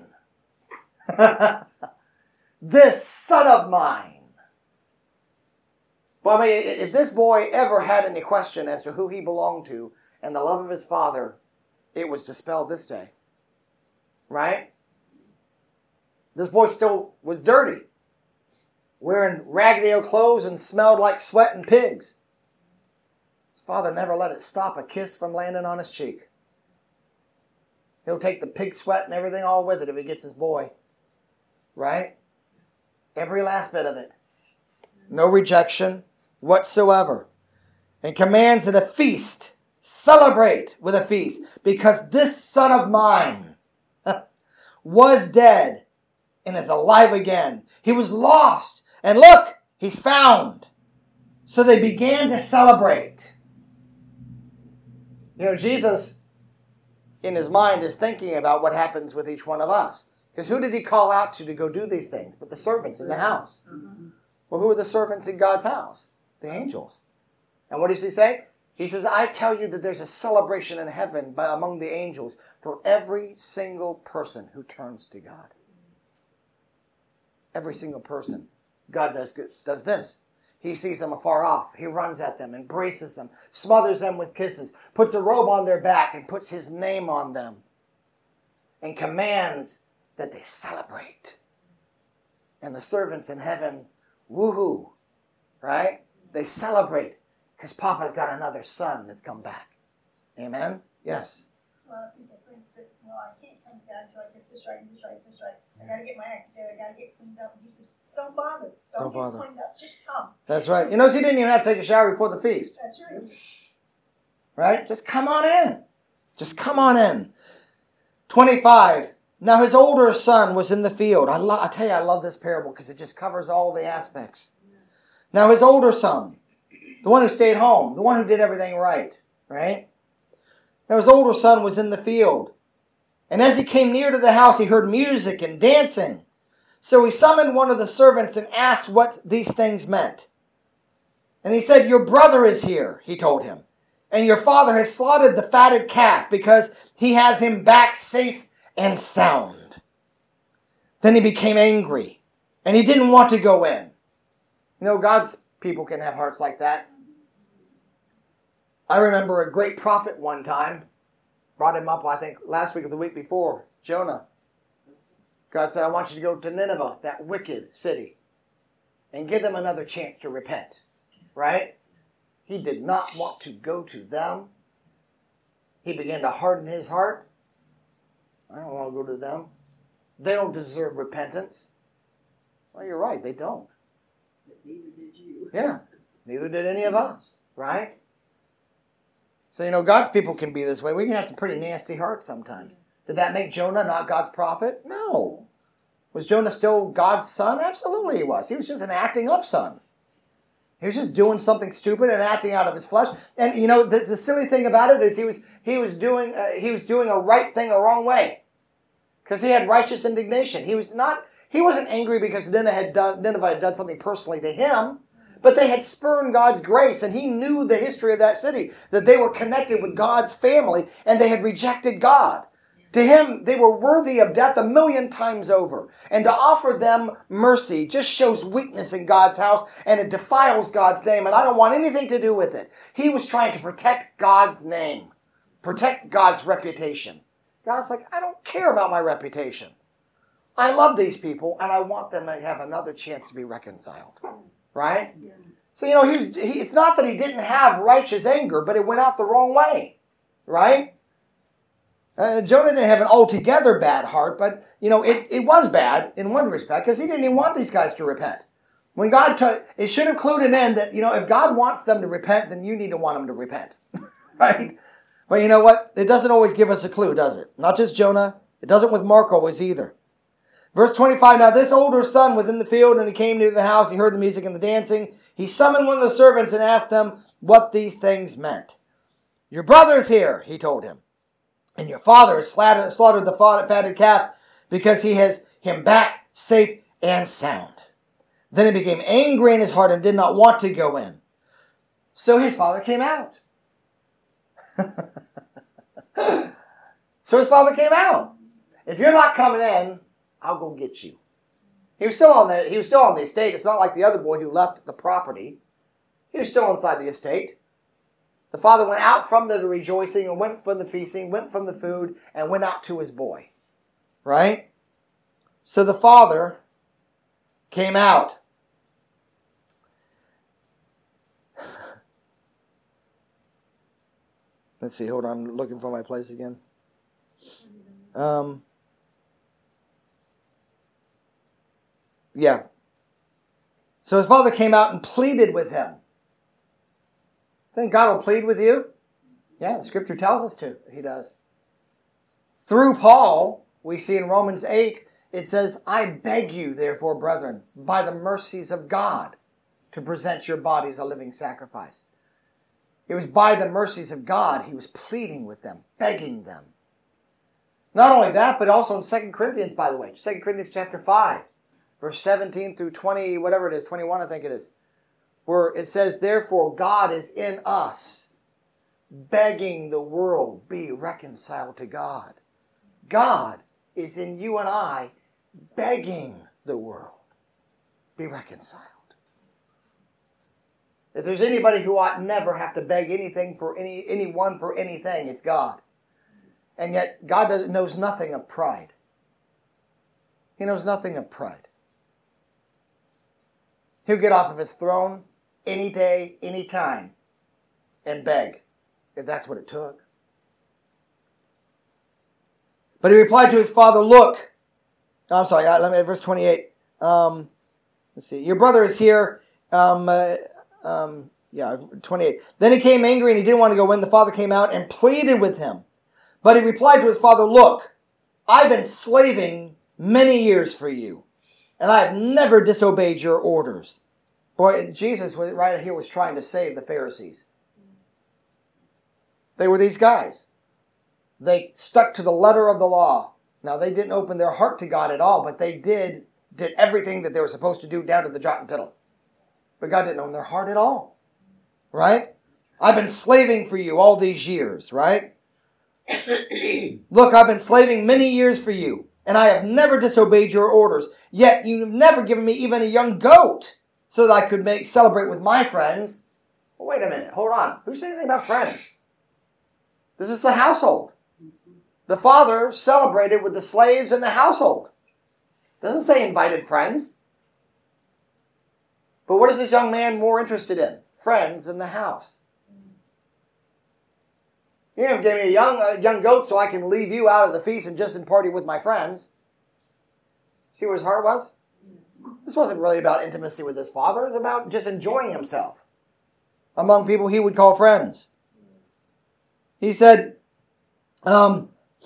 this son of mine. Well, I mean, if this boy ever had any question as to who he belonged to and the love of his father, it was dispelled this day. Right? This boy still was dirty, wearing raggedy old clothes and smelled like sweat and pigs. His father never let it stop a kiss from landing on his cheek. He'll take the pig sweat and everything all with it if he gets his boy. Right? Every last bit of it. No rejection whatsoever. And commands that a feast, celebrate with a feast, because this son of mine was dead and is alive again. He was lost, and look, he's found. So they began to celebrate. You know, Jesus, in his mind, is thinking about what happens with each one of us. Because who did he call out to go do these things? But the servants in the house. Well, who are the servants in God's house? The angels. And what does he say? He says, I tell you that there's a celebration in heaven among the angels for every single person who turns to God. Every single person. God does this. He sees them afar off. He runs at them, embraces them, smothers them with kisses, puts a robe on their back and puts his name on them, and commands that they celebrate. And the servants in heaven, woohoo, right? They celebrate because Papa's got another son that's come back. Amen? Yes. A lot of people think that, well, I can't come to God until I get this right, this right, this right. I got to get my act together. I got to get cleaned up. And he says, don't bother. Don't get cleaned up. Just come. That's right. You notice he didn't even have to take a shower before the feast. That's right. Right? Just come on in. Just come on in. 25. Now his older son was in the field. I tell you, I love this parable because it just covers all the aspects. Now his older son, the one who stayed home, the one who did everything right? Now his older son was in the field. And as he came near to the house, he heard music and dancing. So he summoned one of the servants and asked what these things meant. And he said, your brother is here, he told him. And your father has slaughtered the fatted calf because he has him back safe and sound. Then he became angry and he didn't want to go in. You know, God's people can have hearts like that. I remember a great prophet one time, brought him up, I think, last week or the week before, Jonah. God said, I want you to go to Nineveh, that wicked city, and give them another chance to repent. Right? He did not want to go to them. He began to harden his heart. I don't want to go to them. They don't deserve repentance. Well, you're right, they don't. But neither did you. Yeah, neither did any of us, right? So, you know, God's people can be this way. We can have some pretty nasty hearts sometimes. Did that make Jonah not God's prophet? No. Was Jonah still God's son? Absolutely he was. He was just an acting up son. He was just doing something stupid and acting out of his flesh. And, you know, the silly thing about it is he was doing a right thing a wrong way. Because he had righteous indignation. He wasn't angry because Nineveh had done something personally to him. But they had spurned God's grace, and he knew the history of that city, that they were connected with God's family, and they had rejected God. To him, they were worthy of death 1,000,000 times over. And to offer them mercy just shows weakness in God's house, and it defiles God's name, and I don't want anything to do with it. He was trying to protect God's name, protect God's reputation. God's like, I don't care about my reputation. I love these people, and I want them to have another chance to be reconciled. Right? Yeah. So, you know, it's not that he didn't have righteous anger, but it went out the wrong way. Right? Jonah didn't have an altogether bad heart, but, you know, it was bad in one respect because he didn't even want these guys to repent. When it should have clued him in that, if God wants them to repent, then you need to want them to repent. Right? But you know what? It doesn't always give us a clue, does it? Not just Jonah. It doesn't with Mark always either. Verse 25, now this older son was in the field, and he came near the house. He heard the music and the dancing. He summoned one of the servants and asked them what these things meant. Your brother's here, he told him. And your father has slaughtered the fatted calf because he has him back safe and sound. Then he became angry in his heart and did not want to go in. So his father came out. So his father came out. If you're not coming in, I'll go get you. He was still on the estate. It's not like the other boy who left the property. He was still inside the estate. The father went out from the rejoicing and went from the feasting, went from the food, and went out to his boy. Right? So the father came out. Let's see, hold on, I'm looking for my place again. Yeah. So his father came out and pleaded with him. Think God will plead with you? Yeah, the scripture tells us to. He does. Through Paul, we see in Romans 8, it says, I beg you, therefore, brethren, by the mercies of God, to present your bodies a living sacrifice. It was by the mercies of God he was pleading with them, begging them. Not only that, but also in 2 Corinthians, by the way. 2 Corinthians chapter 5, verse 17 through 20, whatever it is, 21 I think it is. Where it says, therefore God is in us, begging the world be reconciled to God. God is in you and I, begging the world be reconciled. If there's anybody who ought never have to beg anything for anyone for anything, it's God. And yet God knows nothing of pride. He knows nothing of pride. He'll get off of his throne any day, any time, and beg, if that's what it took. But he replied to his father, look. I'm sorry, verse 28. Let's see. Your brother is here. 28. Then he came angry and he didn't want to go in. The father came out and pleaded with him. But he replied to his father, look, I've been slaving many years for you, and I have never disobeyed your orders. Boy, Jesus right here was trying to save the Pharisees. They were these guys. They stuck to the letter of the law. Now, they didn't open their heart to God at all, but they did everything that they were supposed to do down to the jot and tittle. But God didn't own their heart at all. Right? I've been slaving for you all these years, right? Look, I've been slaving many years for you, and I have never disobeyed your orders. Yet you have never given me even a young goat so that I could celebrate with my friends. Well, wait a minute. Hold on. Who said anything about friends? This is the household. The father celebrated with the slaves in the household. Doesn't say invited friends. But what is this young man more interested in? Friends in the house. You didn't give me a young goat so I can leave you out of the feast and just party with my friends. See where his heart was? This wasn't really about intimacy with his father. It was about just enjoying himself among people he would call friends. He said, young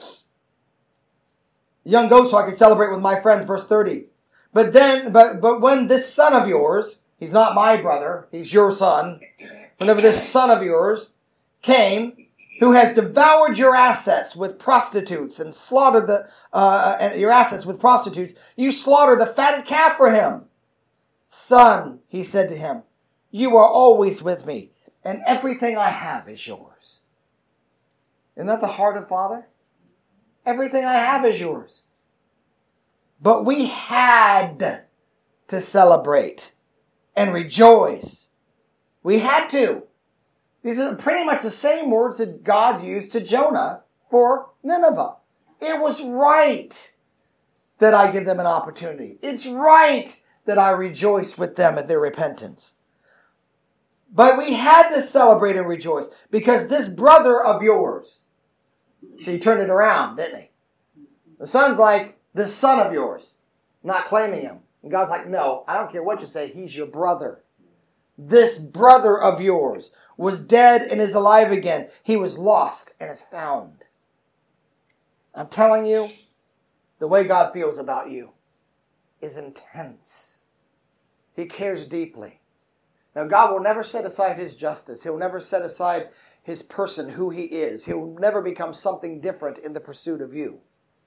goat so I could celebrate with my friends, verse 30. But when this son of yours, he's not my brother, he's your son, whenever this son of yours came, who has devoured your assets with prostitutes and slaughtered your assets with prostitutes, you slaughtered the fatted calf for him. Son, he said to him, you are always with me, and everything I have is yours. Isn't that the heart of Father? Everything I have is yours. But we had to celebrate and rejoice. We had to. These are pretty much the same words that God used to Jonah for Nineveh. It was right that I give them an opportunity. It's right that I rejoice with them at their repentance. But we had to celebrate and rejoice because this brother of yours, see, he turned it around, didn't he? The son's like, this son of yours, not claiming him. And God's like, no, I don't care what you say. He's your brother. This brother of yours was dead and is alive again. He was lost and is found. I'm telling you, the way God feels about you is intense. He cares deeply. Now, God will never set aside his justice. He'll never set aside his person, who he is. He'll never become something different in the pursuit of you.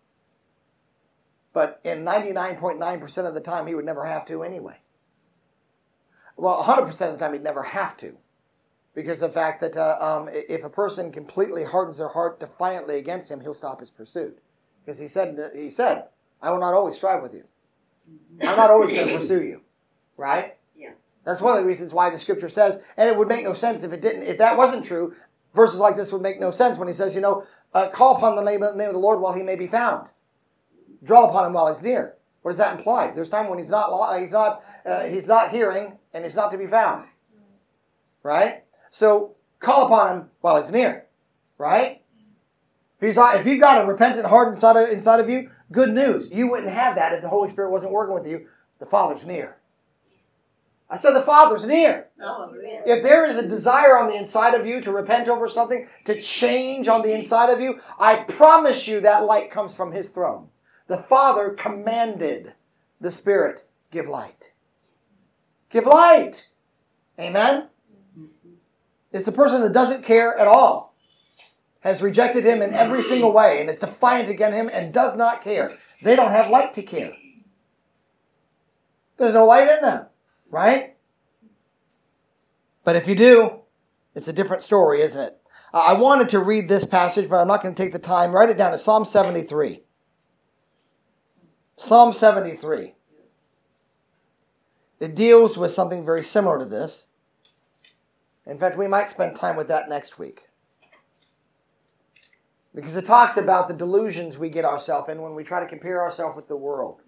But in 99.9% of the time, he would never have to anyway. Well, 100% of the time, he'd never have to. Because of the fact that if a person completely hardens their heart defiantly against him, he'll stop his pursuit. Because he said, I will not always strive with you. I'm not always going to pursue you. Right? Yeah. That's one of the reasons why the scripture says, and it would make no sense if it didn't. If that wasn't true, verses like this would make no sense when he says, call upon the name of the Lord while he may be found. Draw upon him while he's near. What does that imply? There's time when he's not hearing and he's not to be found. Right? So call upon him while he's near. Right? If you've got a repentant heart inside of you, good news. You wouldn't have that if the Holy Spirit wasn't working with you. The Father's near. I said the Father's near. Oh, yeah. If there is a desire on the inside of you to repent over something, to change on the inside of you, I promise you that light comes from his throne. The Father commanded the Spirit, give light. Give light. Amen? It's the person that doesn't care at all, has rejected him in every single way, and is defiant against him and does not care. They don't have light to care. There's no light in them, right? But if you do, it's a different story, isn't it? I wanted to read this passage, but I'm not going to take the time. Write it down. It's Psalm 73. Psalm 73. It deals with something very similar to this. In fact, we might spend time with that next week. Because it talks about the delusions we get ourselves in when we try to compare ourselves with the world.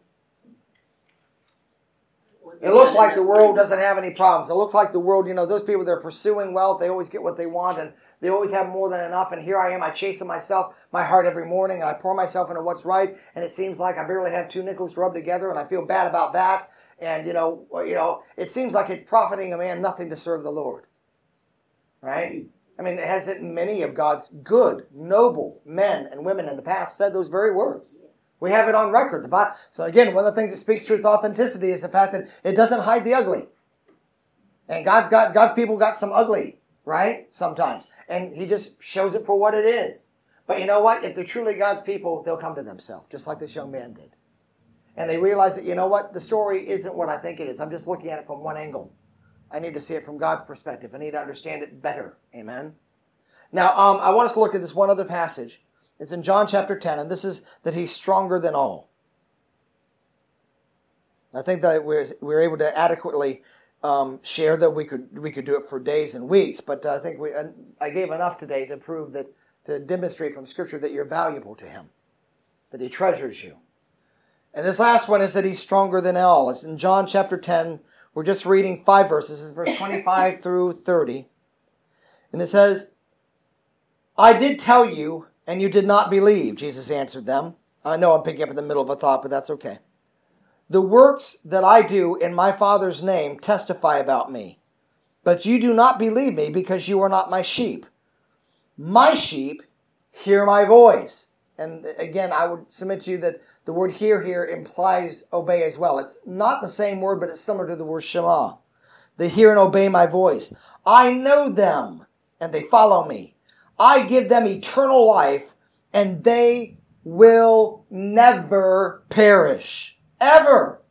It looks like the world doesn't have any problems. It looks like the world, those people that are pursuing wealth, they always get what they want and they always have more than enough. And here I am, I chase my heart every morning and I pour myself into what's right. And it seems like I barely have 2 nickels to rub together and I feel bad about that. And, it seems like it's profiting a man nothing to serve the Lord. Right? I mean, hasn't many of God's good, noble men and women in the past said those very words? We have it on record. So again, one of the things that speaks to its authenticity is the fact that it doesn't hide the ugly. And God's people got some ugly, right? Sometimes. And he just shows it for what it is. But you know what? If they're truly God's people, they'll come to themselves, just like this young man did. And they realize that, the story isn't what I think it is. I'm just looking at it from one angle. I need to see it from God's perspective. I need to understand it better. Amen? Now, I want us to look at this one other passage. It's in John chapter 10, and this is that he's stronger than all. I think that we're able to adequately share that we could do it for days and weeks, but I think I gave enough today to prove that, to demonstrate from Scripture that you're valuable to him, that he treasures you. And this last one is that he's stronger than all. It's in John chapter 10. We're just reading 5 verses. It's verse 25 through 30. And it says, I did tell you, and you did not believe, Jesus answered them. I know I'm picking up in the middle of a thought, but that's okay. The works that I do in my Father's name testify about me. But you do not believe me because you are not my sheep. My sheep hear my voice. And again, I would submit to you that the word hear here implies obey as well. It's not the same word, but it's similar to the word Shema. They hear and obey my voice. I know them, and they follow me. I give them eternal life, and they will never perish. Ever.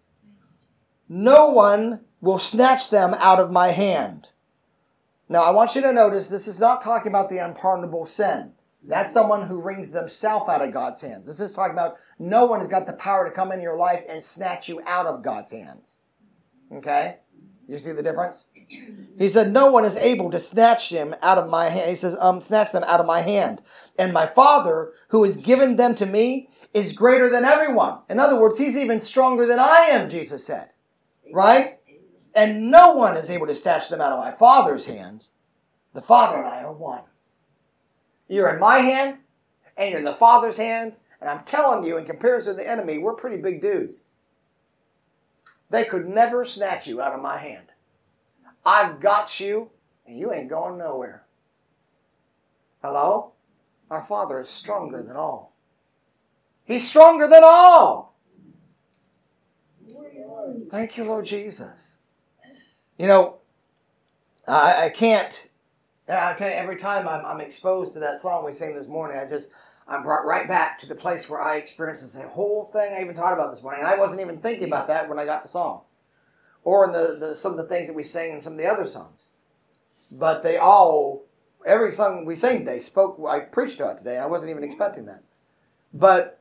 No one will snatch them out of my hand. Now, I want you to notice this is not talking about the unpardonable sin. That's someone who wrings themselves out of God's hands. This is talking about no one has got the power to come into your life and snatch you out of God's hands. Okay? You see the difference? He said, no one is able to snatch him out of my hand. He says, snatch them out of my hand. And my Father, who has given them to me, is greater than everyone. In other words, he's even stronger than I am, Jesus said. Right? And no one is able to snatch them out of my Father's hands. The Father and I are one. You're in my hand, and you're in the Father's hands. And I'm telling you, in comparison to the enemy, we're pretty big dudes. They could never snatch you out of my hand. I've got you, and you ain't going nowhere. Hello? Our Father is stronger than all. He's stronger than all. Thank you, Lord Jesus. You know, I can't, I'll tell you, every time I'm exposed to that song we sang this morning, I'm brought right back to the place where I experienced this whole thing I even taught about this morning. And I wasn't even thinking about that when I got the song. Or in some of the things that we sang in some of the other songs. But they all, every song we sang today I preached about today. I wasn't even expecting that. But,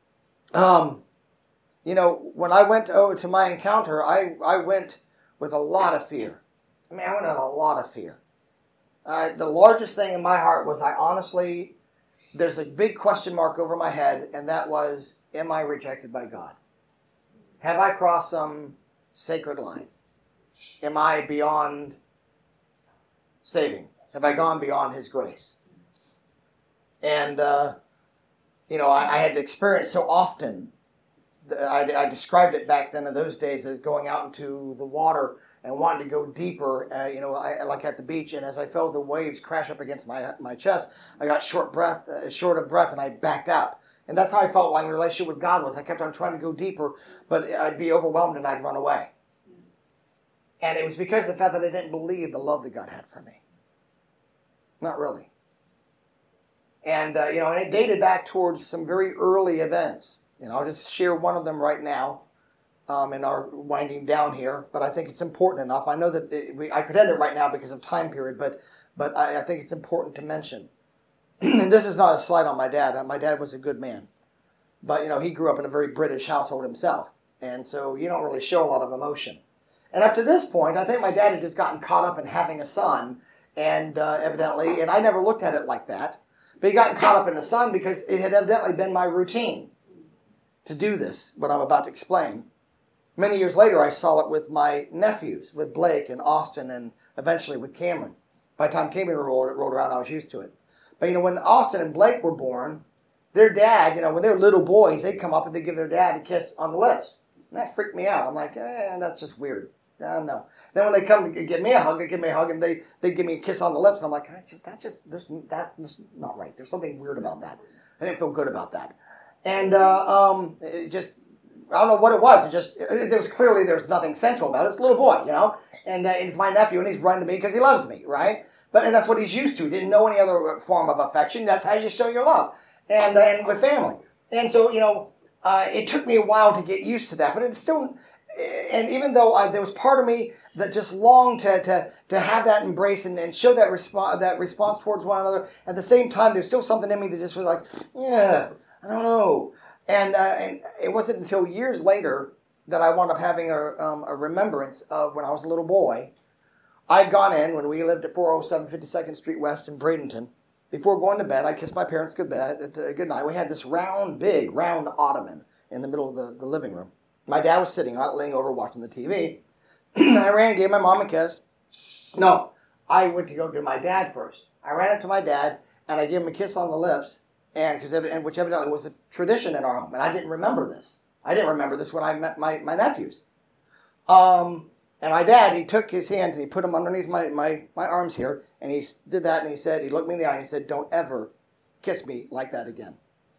you know, when I went to my encounter, I went with a lot of fear. I went with a lot of fear. The largest thing in my heart was there's a big question mark over my head, and that was, am I rejected by God? Have I crossed some sacred line? Am I beyond saving? Have I gone beyond His grace? And, you know, I had to experience so often. I described it back then in those days as going out into the water and wanting to go deeper, like at the beach. And as I felt the waves crash up against my chest, I got short of breath, and I backed up. And that's how I felt my relationship with God was. I kept on trying to go deeper, but I'd be overwhelmed and I'd run away. And it was because of the fact that I didn't believe the love that God had for me. Not really. And, and it dated back towards some very early events. I'll just share one of them right now in our winding down here, but I think it's important enough. I know that I could end it right now because of time period, but I think it's important to mention. And this is not a slight on my dad. My dad was a good man, but, he grew up in a very British household himself, and so you don't really show a lot of emotion. And up to this point, I think my dad had just gotten caught up in having a son, and evidently, and I never looked at it like that, but he got caught up in the son because it had evidently been my routine to do this, what I'm about to explain. Many years later, I saw it with my nephews, with Blake and Austin, and eventually with Cameron. By the time Cameron rolled around, I was used to it. But, when Austin and Blake were born, their dad, when they were little boys, they'd come up and they'd give their dad a kiss on the lips. And that freaked me out. I'm like, that's just weird. No. Then when they come to give me a hug, they give me a hug and they give me a kiss on the lips. And I'm like, that's just not right. There's something weird about that. I didn't feel good about that. And it just, I don't know what it was. There was nothing sensual about it. It's a little boy, and it's my nephew, and he's running to me because he loves me, right? And that's what he's used to. He didn't know any other form of affection. That's how you show your love, and with family. And so, it took me a while to get used to that, but it's still, and even though there was part of me that just longed to have that embrace and show that response towards one another, at the same time, there's still something in me that just was like, yeah, I don't know. And it wasn't until years later that I wound up having a remembrance of when I was a little boy. I'd gone in when we lived at 407 52nd Street West in Bradenton. Before going to bed, I kissed my parents good night. We had this big round ottoman in the middle of the living room. My dad was sitting on it, laying over watching the TV. I ran and gave my mom a kiss. No, I went to go to my dad first. I ran up to my dad and I gave him a kiss on the lips. Which evidently was a tradition in our home. And I didn't remember this. I didn't remember this when I met my nephews. And my dad, he took his hands and he put them underneath my arms here. And he did that and he looked me in the eye and he said, don't ever kiss me like that again.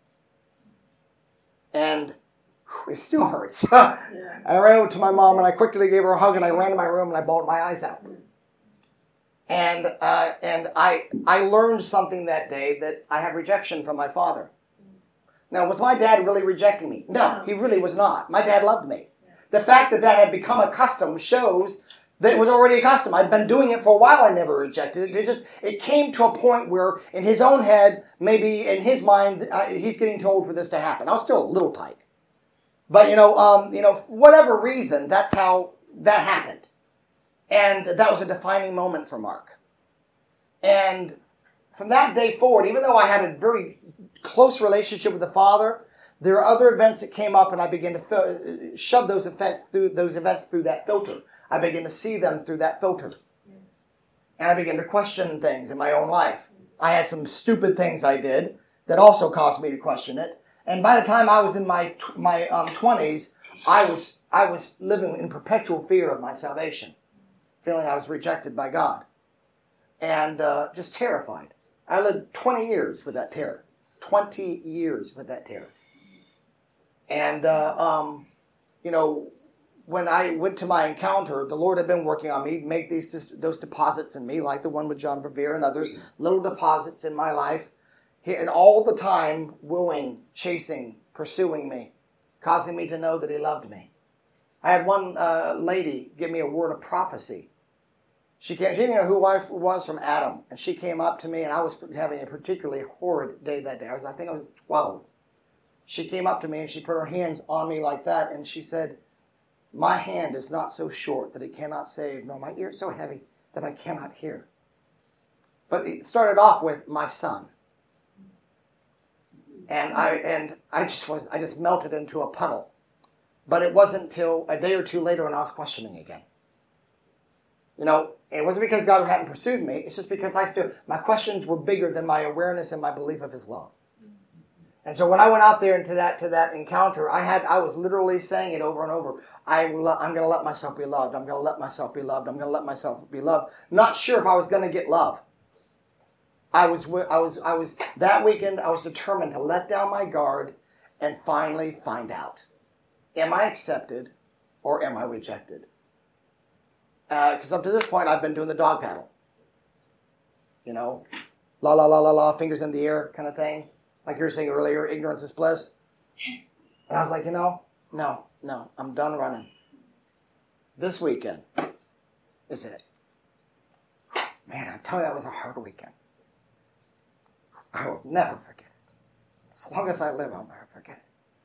And it still hurts. I ran over to my mom and I quickly gave her a hug and I ran to my room and I bawled my eyes out. And I learned something that day, that I have rejection from my father. Now, was my dad really rejecting me? No, he really was not. My dad loved me. The fact that had become a custom shows that it was already a custom. I'd been doing it for a while. I never rejected it. It came to a point where in his own head, maybe in his mind, he's getting too old for this to happen. I was still a little tight. But, for whatever reason, that's how that happened. And that was a defining moment for Mark. And from that day forward, even though I had a very close relationship with the Father, there are other events that came up and I began to shove those events through that filter. I began to see them through that filter. And I began to question things in my own life. I had some stupid things I did that also caused me to question it. And by the time I was in my 20s, I I was living in perpetual fear of my salvation, feeling I was rejected by God, and just terrified. I lived 20 years with that terror. 20 years with that terror. And, when I went to my encounter, the Lord had been working on me, make those deposits in me, like the one with John Bevere and others, little deposits in my life, and all the time wooing, chasing, pursuing me, causing me to know that he loved me. I had one lady give me a word of prophecy. She didn't know who I was from Adam, and she came up to me, and I was having a particularly horrid day that day. I think I was 12. She came up to me, and she put her hands on me like that, and she said, "My hand is not so short that it cannot save, nor my ear so heavy that I cannot hear." But it started off with "my son," and I just melted into a puddle. But it wasn't until a day or two later when I was questioning again. It wasn't because God hadn't pursued me. It's just because my questions were bigger than my awareness and my belief of his love. And so when I went out there into that encounter, I was literally saying it over and over. I'm going to let myself be loved. I'm going to let myself be loved. I'm going to let myself be loved. Not sure if I was going to get love. I was that weekend. I was determined to let down my guard and finally find out: am I accepted or am I rejected? Because up to this point, I've been doing the dog paddle. La la la la la, fingers in the air kind of thing. Like you were saying earlier, ignorance is bliss. And I was like, no, I'm done running. This weekend is it. Man, I'm telling you, that was a hard weekend. I will never forget it. As long as I live, I'll never forget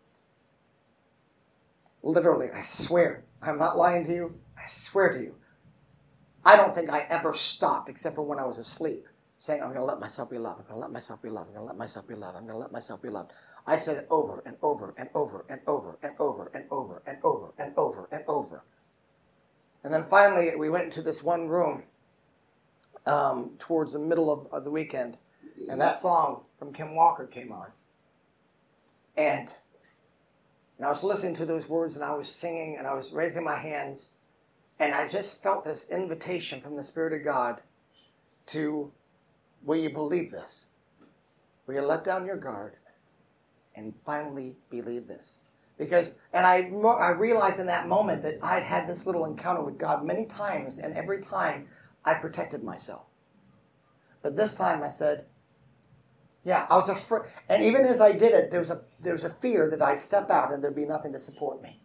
it. Literally, I swear, I'm not lying to you. I swear to you. I don't think I ever stopped except for when I was asleep, saying, I'm going to let myself be loved. I'm going to let myself be loved. I'm going to let myself be loved. I'm going to let myself be loved. I said it over and over and over and over and over and over and over and over and over. And then finally, we went into this one room towards the middle of the weekend, and that song from Kim Walker came on. And I was listening to those words, and I was singing, and I was raising my hands, and I just felt this invitation from the Spirit of God to, will you believe this? Will you let down your guard and finally believe this? And I realized in that moment that I'd had this little encounter with God many times, and every time I protected myself. But this time I said, yeah, I was afraid. And even as I did it, there was a fear that I'd step out and there'd be nothing to support me.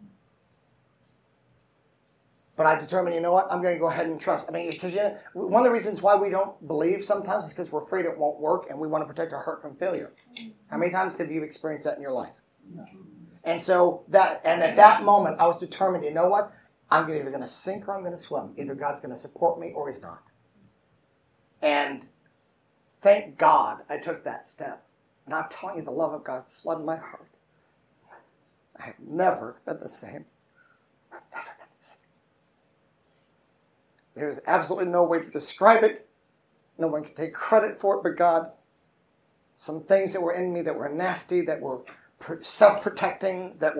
But I determined, you know what? I'm going to go ahead and trust. Because one of the reasons why we don't believe sometimes is because we're afraid it won't work, and we want to protect our heart from failure. How many times have you experienced that in your life? And so at that moment, I was determined, you know what? I'm either going to sink or I'm going to swim. Either God's going to support me or he's not. And thank God I took that step. And I'm telling you, the love of God flooded my heart. I have never been the same. I've never been the same. There's absolutely no way to describe it. No one can take credit for it but God. Some things that were in me that were nasty, that were self-protecting, that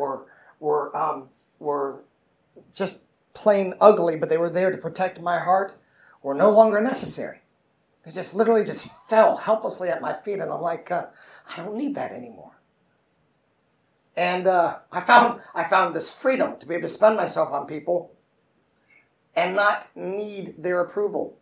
were just plain ugly, but they were there to protect my heart, were no longer necessary. They just literally just fell helplessly at my feet, and I'm like, I don't need that anymore. And I found this freedom to be able to spend myself on people and not need their approval.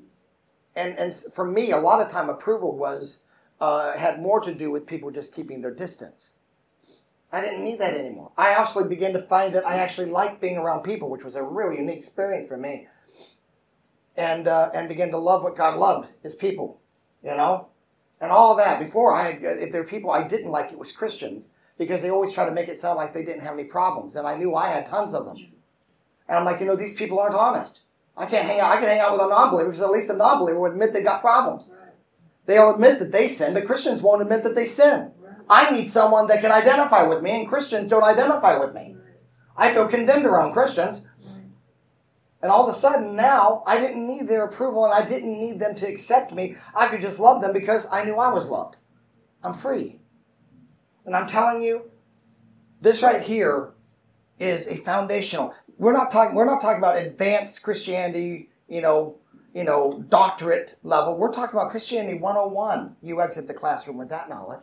And for me, a lot of time approval had more to do with people just keeping their distance. I didn't need that anymore. I actually began to find that I actually liked being around people, which was a really unique experience for me. And began to love what God loved, his people, and all that. Before, if there were people I didn't like, it was Christians, because they always try to make it sound like they didn't have any problems, and I knew I had tons of them. And I'm like, these people aren't honest. I can hang out with a non-believer, because at least a non-believer will admit they've got problems. They'll admit that they sin, but Christians won't admit that they sin. I need someone that can identify with me, and Christians don't identify with me. I feel condemned around Christians. And all of a sudden now, I didn't need their approval, and I didn't need them to accept me. I could just love them because I knew I was loved. I'm free. And I'm telling you, this right here is a foundational. We're not talking about advanced Christianity, doctorate level. We're talking about Christianity 101. You exit the classroom with that knowledge.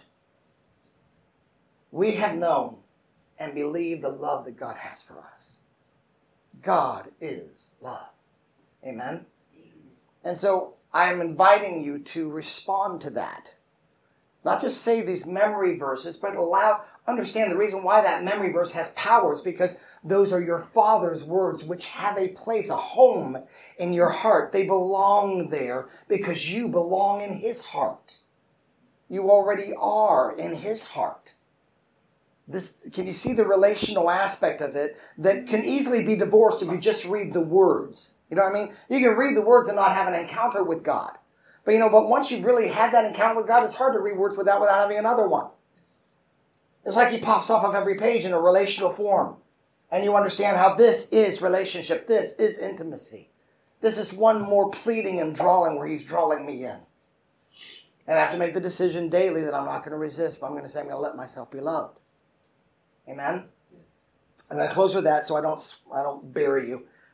We have known and believed the love that God has for us. God is love. Amen? And so I am inviting you to respond to that. Not just say these memory verses, but understand the reason why that memory verse has power is because those are your Father's words, which have a place, a home in your heart. They belong there because you belong in His heart. You already are in His heart. Can you see the relational aspect of it that can easily be divorced if you just read the words? You know what I mean? You can read the words and not have an encounter with God. But once you've really had that encounter with God, it's hard to read words without having another one. It's like He pops off of every page in a relational form. And you understand how this is relationship. This is intimacy. This is one more pleading and drawing where He's drawing me in. And I have to make the decision daily that I'm not going to resist, but I'm going to say I'm going to let myself be loved. Amen? I'm going to close with that so I don't bury you.